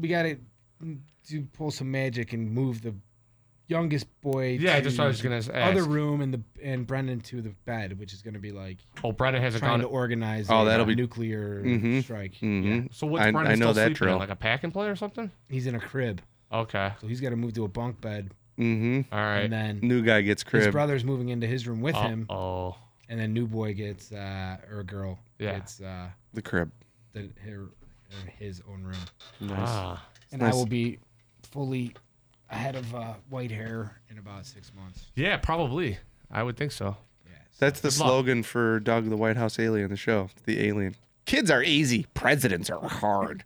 pull some magic and move the youngest boy Yeah, to just what I was gonna the ask. other room and Brendan to the bed, which is gonna be like Oh, Brendan hasn't trying gone. to organize Oh, a that'll be- nuclear Mhm. strike. Mm-hmm. So what's I Brendan know still that sleeping in? drill. Like a pack and play or something? He's in a crib, Okay. so he's got to move to a bunk bed, Mm-hmm. All right. and then New guy gets his crib. brother's moving into his room with him, Oh. and then new boy gets or girl Yeah. gets The crib. his own room, Ah. and nice. I will be fully ahead of white hair in about 6 months. Yeah, probably. I would think so. Yeah, That's the Good luck. slogan for Doug the White House Alien, the show. The alien. Kids are easy. Presidents are hard.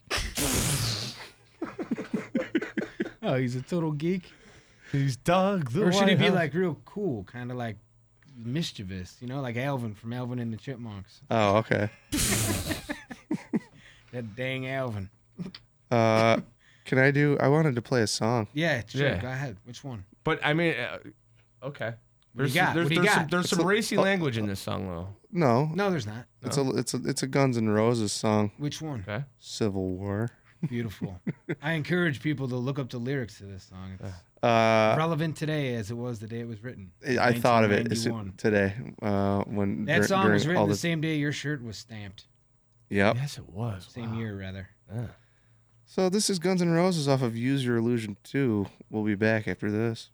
oh, he's a total geek. He's Doug the Or should he White be House. like real cool, kind of like mischievous, like Alvin from Alvin and the Chipmunks? Oh, okay. That dang Alvin. Can I do? I wanted to play a song. Yeah, sure. Yeah. Go ahead. Which one? But I mean, okay. What do you got? What do you got? There's some racy language in this song though. No, No, there's not. it's a Guns N' Roses song. Which one? Okay. Civil War. Beautiful. I encourage people to look up the lyrics to this song. It's relevant today as it was the day it was written. I thought of it 1991. today when That song was during all written the same day your shirt was stamped. Yep. Yes, it was. Same year, rather. So this is Guns N' Roses off of Use Your Illusion 2. We'll be back after this.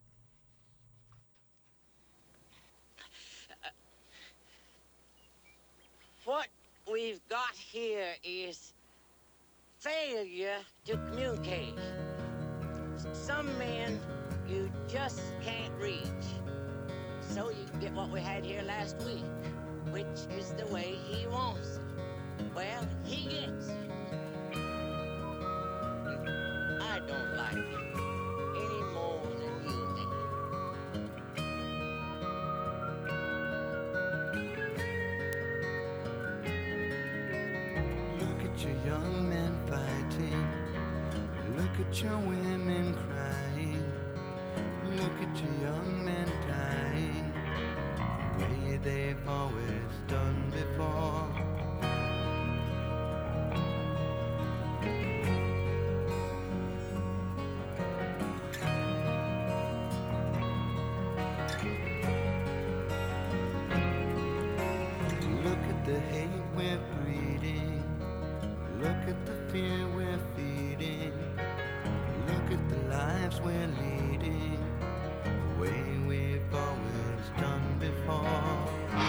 What we've got here is failure to communicate. Some men you just can't reach. So you get what we had here last week, which is the way he wants it. Well, he gets it. I don't like it any at your young men fighting. Look at your women crying. Look at your young men dying the way they've always done before. Look at the hate we're breeding. Look at the fear we're feeding. Look at the lives we're leading the way we've always done before.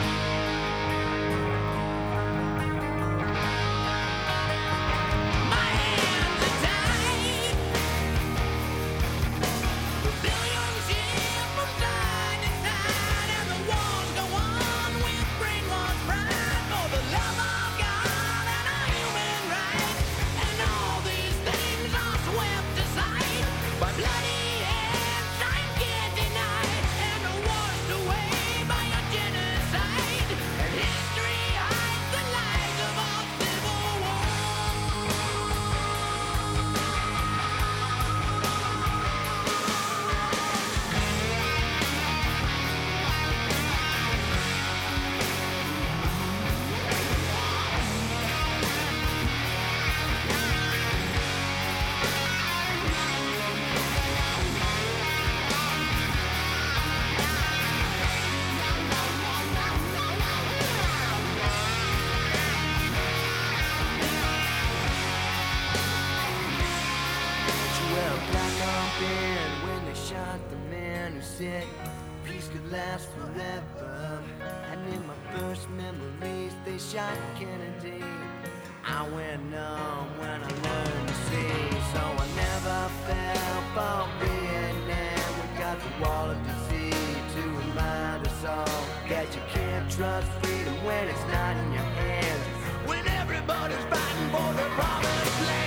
When they shot the man who said peace could last forever, and in my first memories they shot Kennedy. I went numb when I learned to see, so I never fell for Vietnam. We got the wall of disease to remind us all that you can't trust freedom when it's not in your hands, when everybody's fighting for the promised land.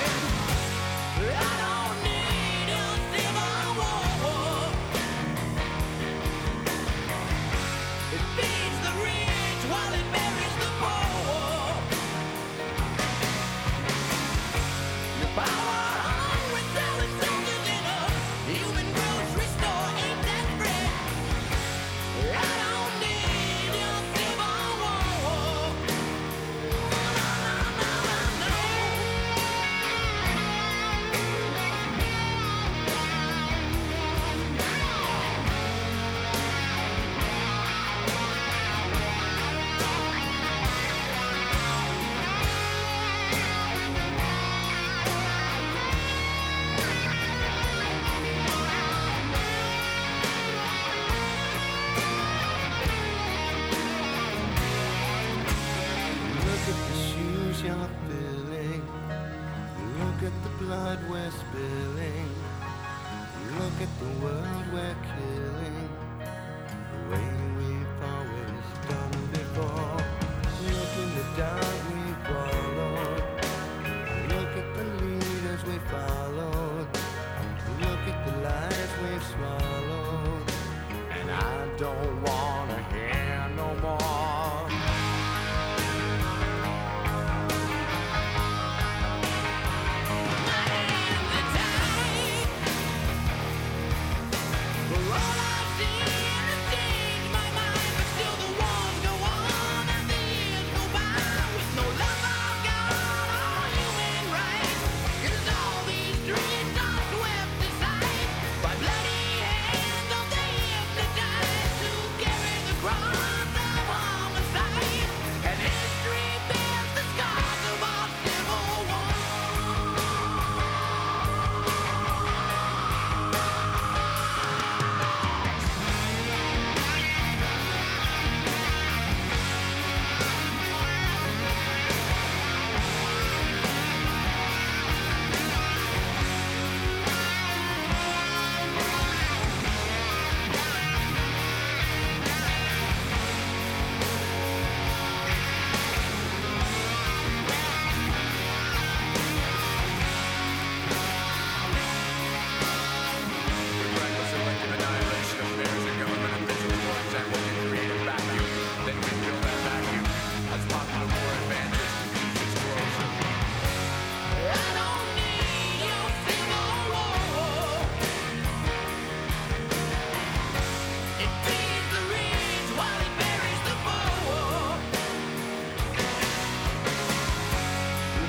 I don't need a civil war. It feeds the rich while it buries the poor. The power hungry selling soldiers in a human grocery store, ain't that bread? I don't need a civil war. Look at the shoes you're filling. Look at the blood we're spilling. Look at the world we're killing the way we've always done before. Look in the dark we followed. Look at the leaders we followed. Look at the lies we've swallowed. And I don't wanna hear no more. For all I've seen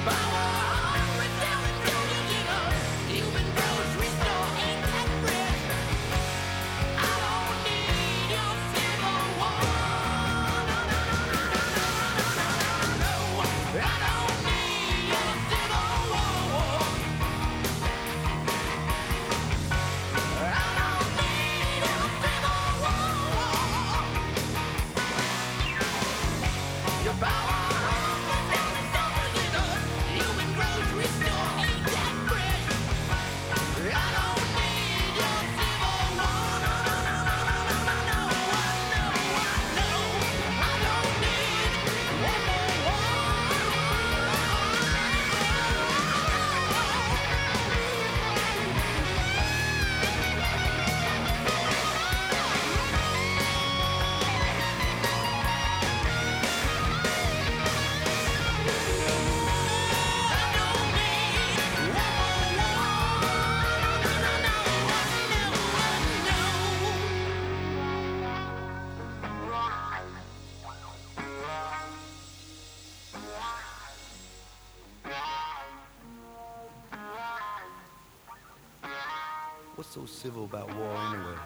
What's so civil about war anyway?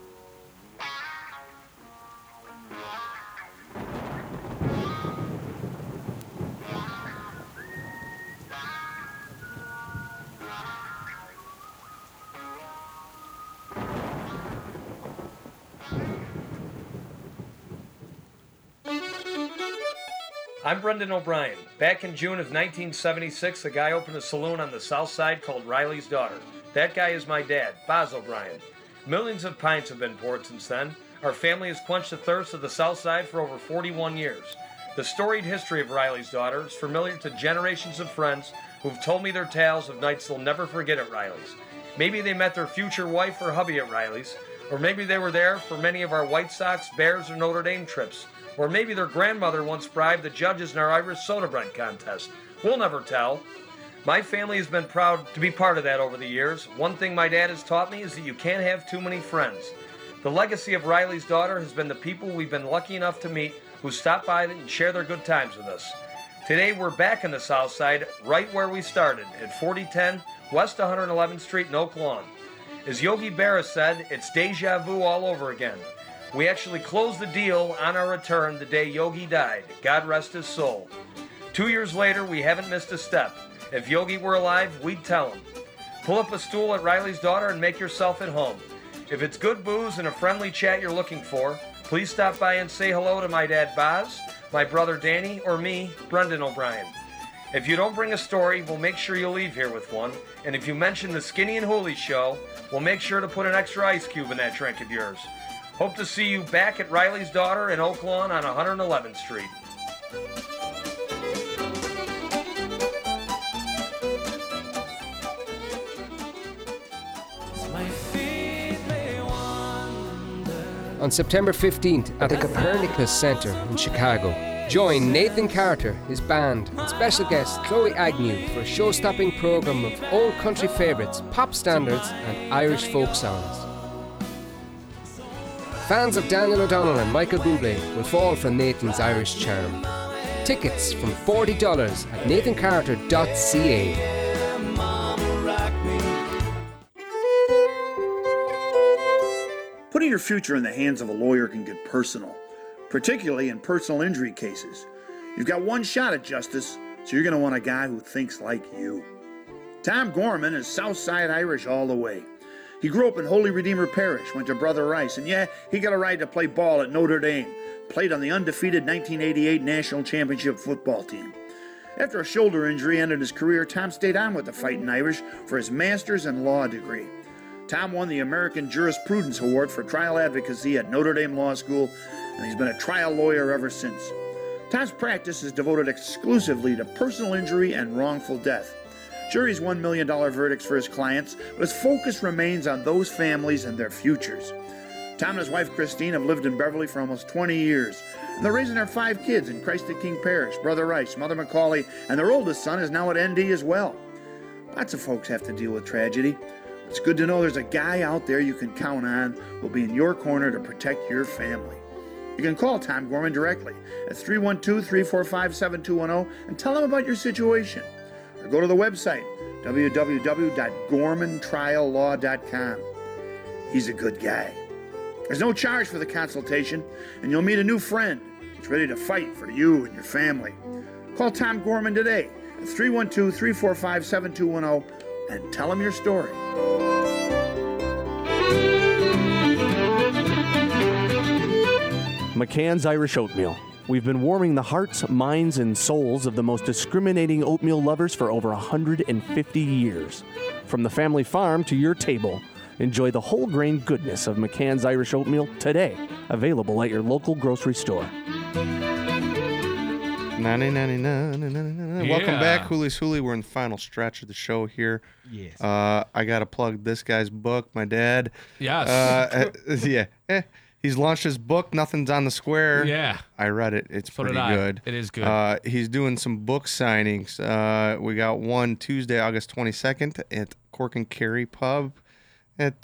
I'm Brendan O'Brien. Back in June of 1976, a guy opened a saloon on the south side called Riley's Daughter. That guy is my dad, Boz O'Brien. Millions of pints have been poured since then. Our family has quenched the thirst of the south side for over 41 years. The storied history of Riley's Daughter is familiar to generations of friends who've told me their tales of nights they'll never forget at Riley's. Maybe they met their future wife or hubby at Riley's, or maybe they were there for many of our White Sox, Bears, or Notre Dame trips. Or maybe their grandmother once bribed the judges in our Irish soda bread contest. We'll never tell. My family has been proud to be part of that over the years. One thing my dad has taught me is that you can't have too many friends. The legacy of Riley's Daughter has been the people we've been lucky enough to meet who stop by and share their good times with us. Today we're back in the South Side, right where we started, at 4010 West 111th Street in Oak Lawn. As Yogi Berra said, it's deja vu all over again. We actually closed the deal on our return the day Yogi died. God rest his soul. 2 years later, we haven't missed a step. If Yogi were alive, we'd tell him. Pull up a stool at Riley's Daughter and make yourself at home. If it's good booze and a friendly chat you're looking for, please stop by and say hello to my dad Boz, my brother Danny, or me, Brendan O'Brien. If you don't bring a story, we'll make sure you leave here with one. And if you mention the Skinny and Hooley show, we'll make sure to put an extra ice cube in that drink of yours. Hope to see you back at Riley's Daughter in Oak Lawn on 111th Street. On September 15th at the Copernicus Center in Chicago, join Nathan Carter, his band, and special guest Chloe Agnew for a show-stopping program of old country favourites, pop standards and Irish folk songs. Fans of Daniel O'Donnell and Michael Bublé will fall for Nathan's Irish charm. Tickets from $40 at nathancarter.ca. Putting your future in the hands of a lawyer can get personal, particularly in personal injury cases. You've got one shot at justice, so you're going to want a guy who thinks like you. Tom Gorman is Southside Irish all the way. He grew up in Holy Redeemer Parish, went to Brother Rice, and yeah, he got a right to play ball at Notre Dame, played on the undefeated 1988 National Championship football team. After a shoulder injury ended his career, Tom stayed on with the Fighting Irish for his master's in law degree. Tom won the American Jurisprudence Award for trial advocacy at Notre Dame Law School, and he's been a trial lawyer ever since. Tom's practice is devoted exclusively to personal injury and wrongful death. Sure, he's $1 million verdicts for his clients, but his focus remains on those families and their futures. Tom and his wife Christine have lived in Beverly for almost 20 years, and they're raising their 5 kids in Christ the King Parish, Brother Rice, Mother Macaulay, and their oldest son is now at ND as well. Lots of folks have to deal with tragedy. It's good to know there's a guy out there you can count on who'll be in your corner to protect your family. You can call Tom Gorman directly at 312-345-7210 and tell him about your situation. or go to the website, www.gormantriallaw.com. He's a good guy. There's no charge for the consultation, and you'll meet a new friend that's ready to fight for you and your family. Call Tom Gorman today at 312-345-7210 and tell him your story. McCann's Irish Oatmeal. We've been warming the hearts, minds, and souls of the most discriminating oatmeal lovers for over 150 years. From the family farm to your table, enjoy the whole grain goodness of McCann's Irish Oatmeal today. Available at your local grocery store. Welcome back, Hoolies Hoolie. We're in the final stretch of the show here. Yes. I got to plug this guy's book, my dad. Yes. He's launched his book, Nothing's on the Square. Yeah. I read it. It's So pretty did I. good. It is good. He's doing some book signings. We got one Tuesday, August 22nd at Cork and Kerry Pub at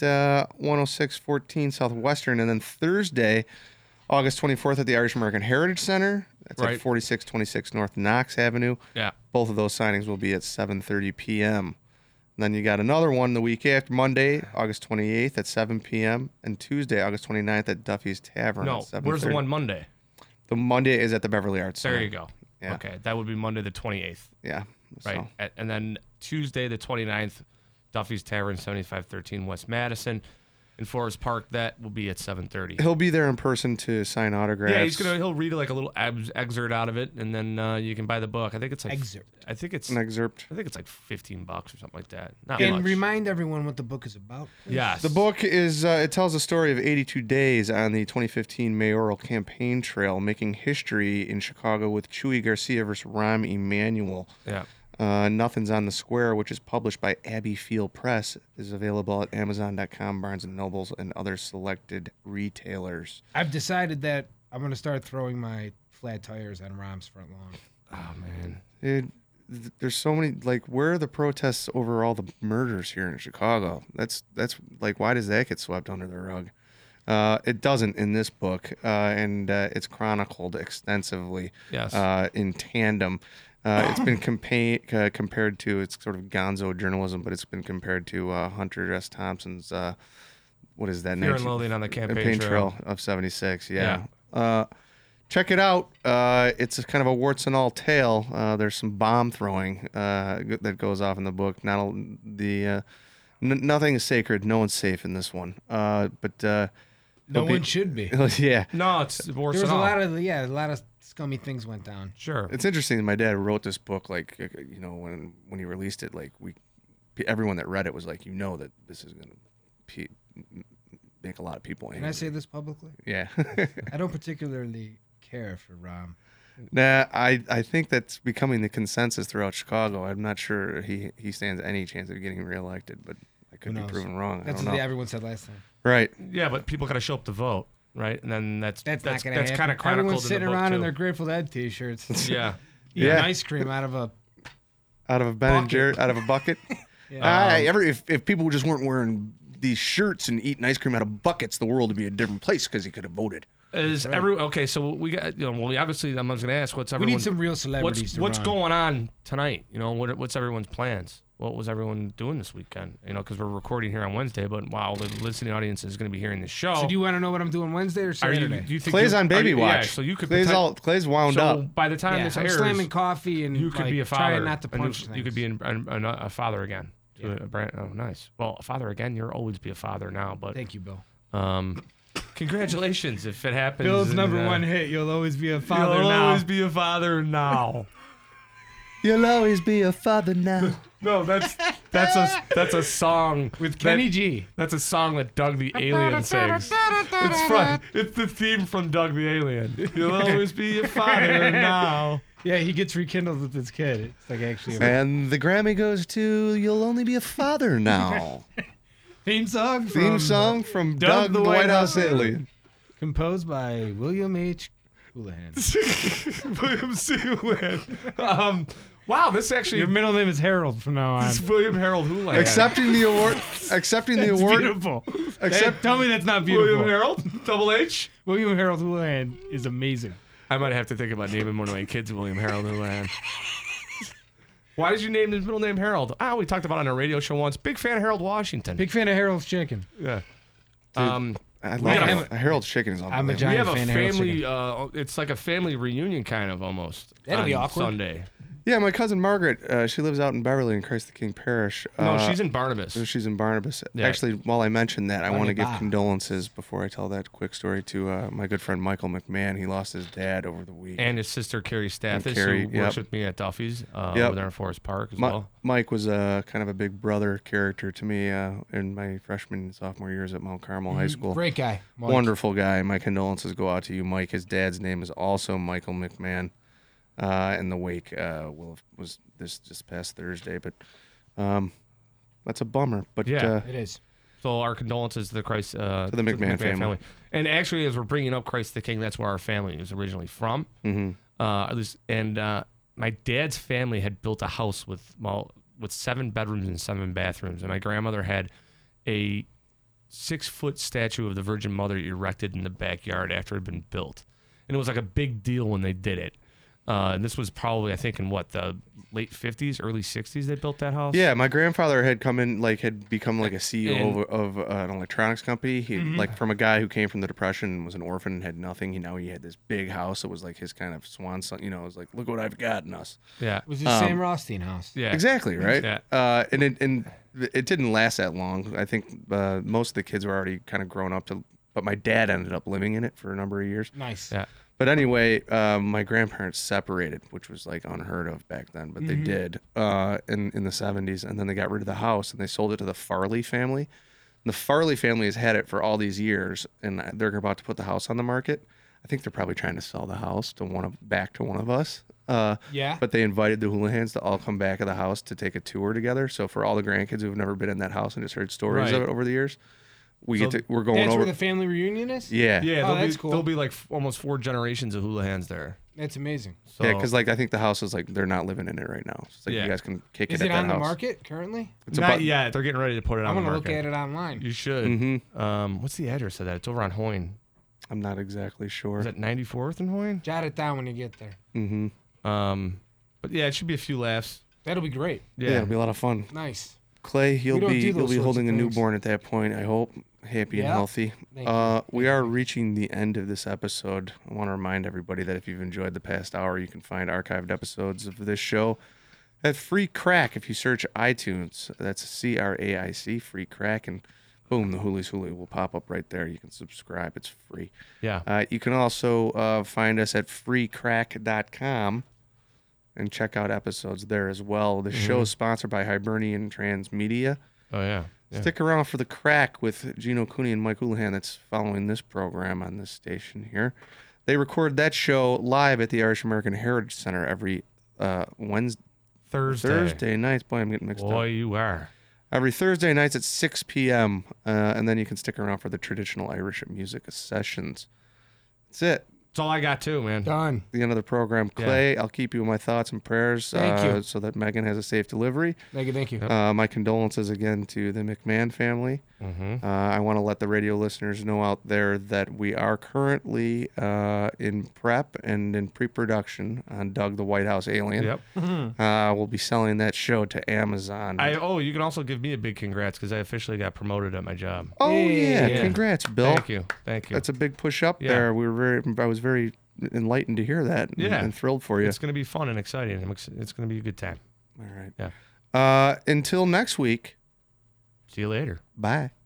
10614 Southwestern. And then Thursday, August 24th at the Irish American Heritage Center. That's Right. at 4626 North Knox Avenue. Yeah. Both of those signings will be at 7:30 p.m. And then you got another one the week after, Monday, August 28th at 7 p.m. and Tuesday, August 29th at Duffy's Tavern No, at 7:30. where's the one Monday? The Monday is at the Beverly Arts Center. There you go. Yeah. Okay, that would be Monday the 28th. Yeah. Right. So. And then Tuesday the 29th, Duffy's Tavern, 7513 West Madison. In Forest Park, that will be at 7:30. He'll be there in person to sign autographs. Yeah, he'll read like a little excerpt out of it, and then you can buy the book. I think it's like Excerpt. I think it's an excerpt. I think it's like $15 or something like that. Not And much. remind everyone what the book is about. please. Yes. The book is it tells the story of 82 days on the 2015 mayoral campaign trail, making history in Chicago with Chuy Garcia versus Rahm Emanuel. Yeah. Nothing's on the Square, which is published by Abbey Field Press, is available at Amazon.com, Barnes & Nobles, and other selected retailers. I've decided that I'm going to start throwing my flat tires on Rahm's front lawn. Oh, man. Dude, there's so many, like, where are the protests over all the murders here in Chicago? That's like, why does that get swept under the rug? It doesn't in this book, and it's chronicled extensively. Yes. In tandem. It's been compared to, it's sort of gonzo journalism, but it's been compared to Hunter S. Thompson's, what is that? Fear and Loathing on the Campaign Trail of 76. Yeah. Check it out. It's a kind of a warts and all tale. There's some bomb throwing that goes off in the book. Nothing is sacred. No one's safe in this one. But No one should be. Yeah. No, it's worse There was than all. a lot of scummy things went down. Sure. It's interesting that my dad wrote this book, like, you know, when he released it, like, everyone that read it was like, you know, that this is going to make a lot of people angry. Can I say this publicly? Yeah. I don't particularly care for Rahm. Nah, I think that's becoming the consensus throughout Chicago. I'm not sure he stands any chance of getting reelected, but I could be proven wrong. That's I don't what know. everyone said last time. Right. Yeah, but people got to show up to vote, right? And then that's not going to happen. kind of chronicled Everyone's sitting in the book around too. in their Grateful Dead T-shirts. Yeah. Eating Yeah. ice cream out of a Ben and Jerry, out of a bucket. Yeah. If people just weren't wearing these shirts and eating ice cream out of buckets, the world would be a different place because he could have voted. Is okay? So we got obviously I'm going to ask what's We everyone. need some real celebrities to What's run. going on tonight? What's everyone's plans? What was everyone doing this weekend? Because we're recording here on Wednesday, but wow, the listening audience is going to be hearing the show. So do you want to know what I'm doing Wednesday or Saturday? Do you think Clay's you're- on baby are you- watch. Yeah, so you could Clay's wound so up. by the time Yeah, this I'm airs, slamming coffee and you could be a father. trying not to and punch you could be a father again. Yeah. Oh, nice. Well, a father again. You'll always be a father now. But Thank you, Bill. Congratulations if it happens. Bill's and, number one hit. You'll always be a father You'll now. always be a father now. You'll always be a father now. No, that's a song With Kenny G. That's a song that Doug the Alien sings. It's the theme from Doug the Alien. You'll always be a father now. Yeah, he gets rekindled with his kid. It's like actually And the Grammy goes to "You'll Only Be a Father Now." theme song from Doug the White House Alien. composed by William H. Houlihan. William C. Houlihan. Wow, this actually. Your middle name is Harold from now on. This is William Harold Houlihan. Accepting the award. Accepting the That's award. beautiful. Accept- Tell me that's not beautiful. William Harold? Double H? William Harold Houlihan is amazing. I might have to think about naming one of my kids William Harold Houlihan. Why did you name his middle name Harold? We talked about it on a radio show once. Big fan of Harold Washington. Big fan of Harold's Chicken. Yeah. I love Harold's Chicken is I'm a unbelievable. giant We have a fan of Harold's family. It's like a family reunion kind of almost. That'll be on awkward. Sunday. Yeah, my cousin Margaret, she lives out in Beverly in Christ the King Parish. No, she's in Barnabas. She's in Barnabas. Yeah. Actually, while I mentioned that, I want to give Barnabas. condolences before I tell that quick story to my good friend Michael McMahon. He lost his dad over the week. And his sister Carrie Stathis, Carrie, who works with me at Duffy's over there in Forest Park as well. Mike was kind of a big brother character to me in my freshman and sophomore years at Mount Carmel High School. Great guy. Mike. Wonderful guy. My condolences go out to you, Mike. His dad's name is also Michael McMahon. And the wake was this past Thursday, but that's a bummer. But Yeah. It is. So our condolences to the Christ to the McMahon family. And actually, as we're bringing up Christ the King, that's where our family was originally from. At least, and my dad's family had built a house with 7 bedrooms and 7 bathrooms, and my grandmother had a 6-foot statue of the Virgin Mother erected in the backyard after it had been built, and it was like a big deal when they did it. And this was probably, I think, in the late 50s, early 60s they built that house? Yeah, my grandfather had come in, had become a CEO of an electronics company. He from a guy who came from the Depression and was an orphan and had nothing. He had this big house. It was like his kind of swan song. It was like, look what I've got in us. Yeah. It was the Sam Rothstein house. Yeah. Exactly, right? Yeah. And it didn't last that long. I think most of the kids were already kind of grown up but my dad ended up living in it for a number of years. Nice. Yeah. But anyway, my grandparents separated, which was unheard of back then, but they did in the 70s. And then they got rid of the house and they sold it to the Farley family. And the Farley family has had it for all these years, and they're about to put the house on the market. I think they're probably trying to sell the house back to one of us. Yeah. But they invited the Houlihan's to all come back of the house to take a tour together. So for all the grandkids who've never been in that house and just heard stories of it over the years, we're going That's over. where the family reunion is? Yeah. Yeah, that's cool. There'll be almost 4 generations of Houlihan's there. That's amazing. So, Yeah, because I think the house is they're not living in it right now. It's you guys can kick Is it it at on that the house. market currently? It's not yet. They're getting ready to put it on I'm the gonna market. look at it online. You should. Mm-hmm. What's the address of that? It's over on Hoyne. I'm not exactly sure. Is it 94th and Hoyne? Jot it down when you get there. Mm-hmm. But yeah, it should be a few laughs. That'll be great. Yeah, it'll be a lot of fun. Nice. Clay, you'll don't do be those sorts of holding a things. newborn at that point, I hope. Happy and Yeah. healthy. Thank you. We are reaching the end of this episode. I want to remind everybody that if you've enjoyed the past hour, you can find archived episodes of this show at Free Crack if you search iTunes. That's CRAIC, Free Crack, and boom, the Hoolies Huli will pop up right there. You can subscribe. It's free. Yeah. You can also find us at freecrack.com and check out episodes there as well. The show is sponsored by Hibernian Transmedia. Oh, yeah. Stick around for the crack with Gino Cooney and Mike Houlihan that's following this program on this station here. They record that show live at the Irish American Heritage Center every Thursday nights. Boy, I'm getting mixed up. Boy, you are. Every Thursday nights at 6 p.m. And then you can stick around for the traditional Irish music sessions. That's it. That's all I got too, man. Done. The end of the program. Clay, I'll keep you in my thoughts and prayers Thank you. so that Megan has a safe delivery. Thank you. My condolences again to the McMahon family. I want to let the radio listeners know out there that we are currently in prep and in pre-production on Doug the White House Alien. Yep. We'll be selling that show to Amazon. You can also give me a big congrats because I officially got promoted at my job. Oh yeah. Yeah. Congrats, Bill. Thank you. That's a big push up Yeah. there. I was very enlightened to hear that. And thrilled for you. It's going to be fun and exciting. It's going to be a good time. All right. Yeah. Until next week. See you later. Bye.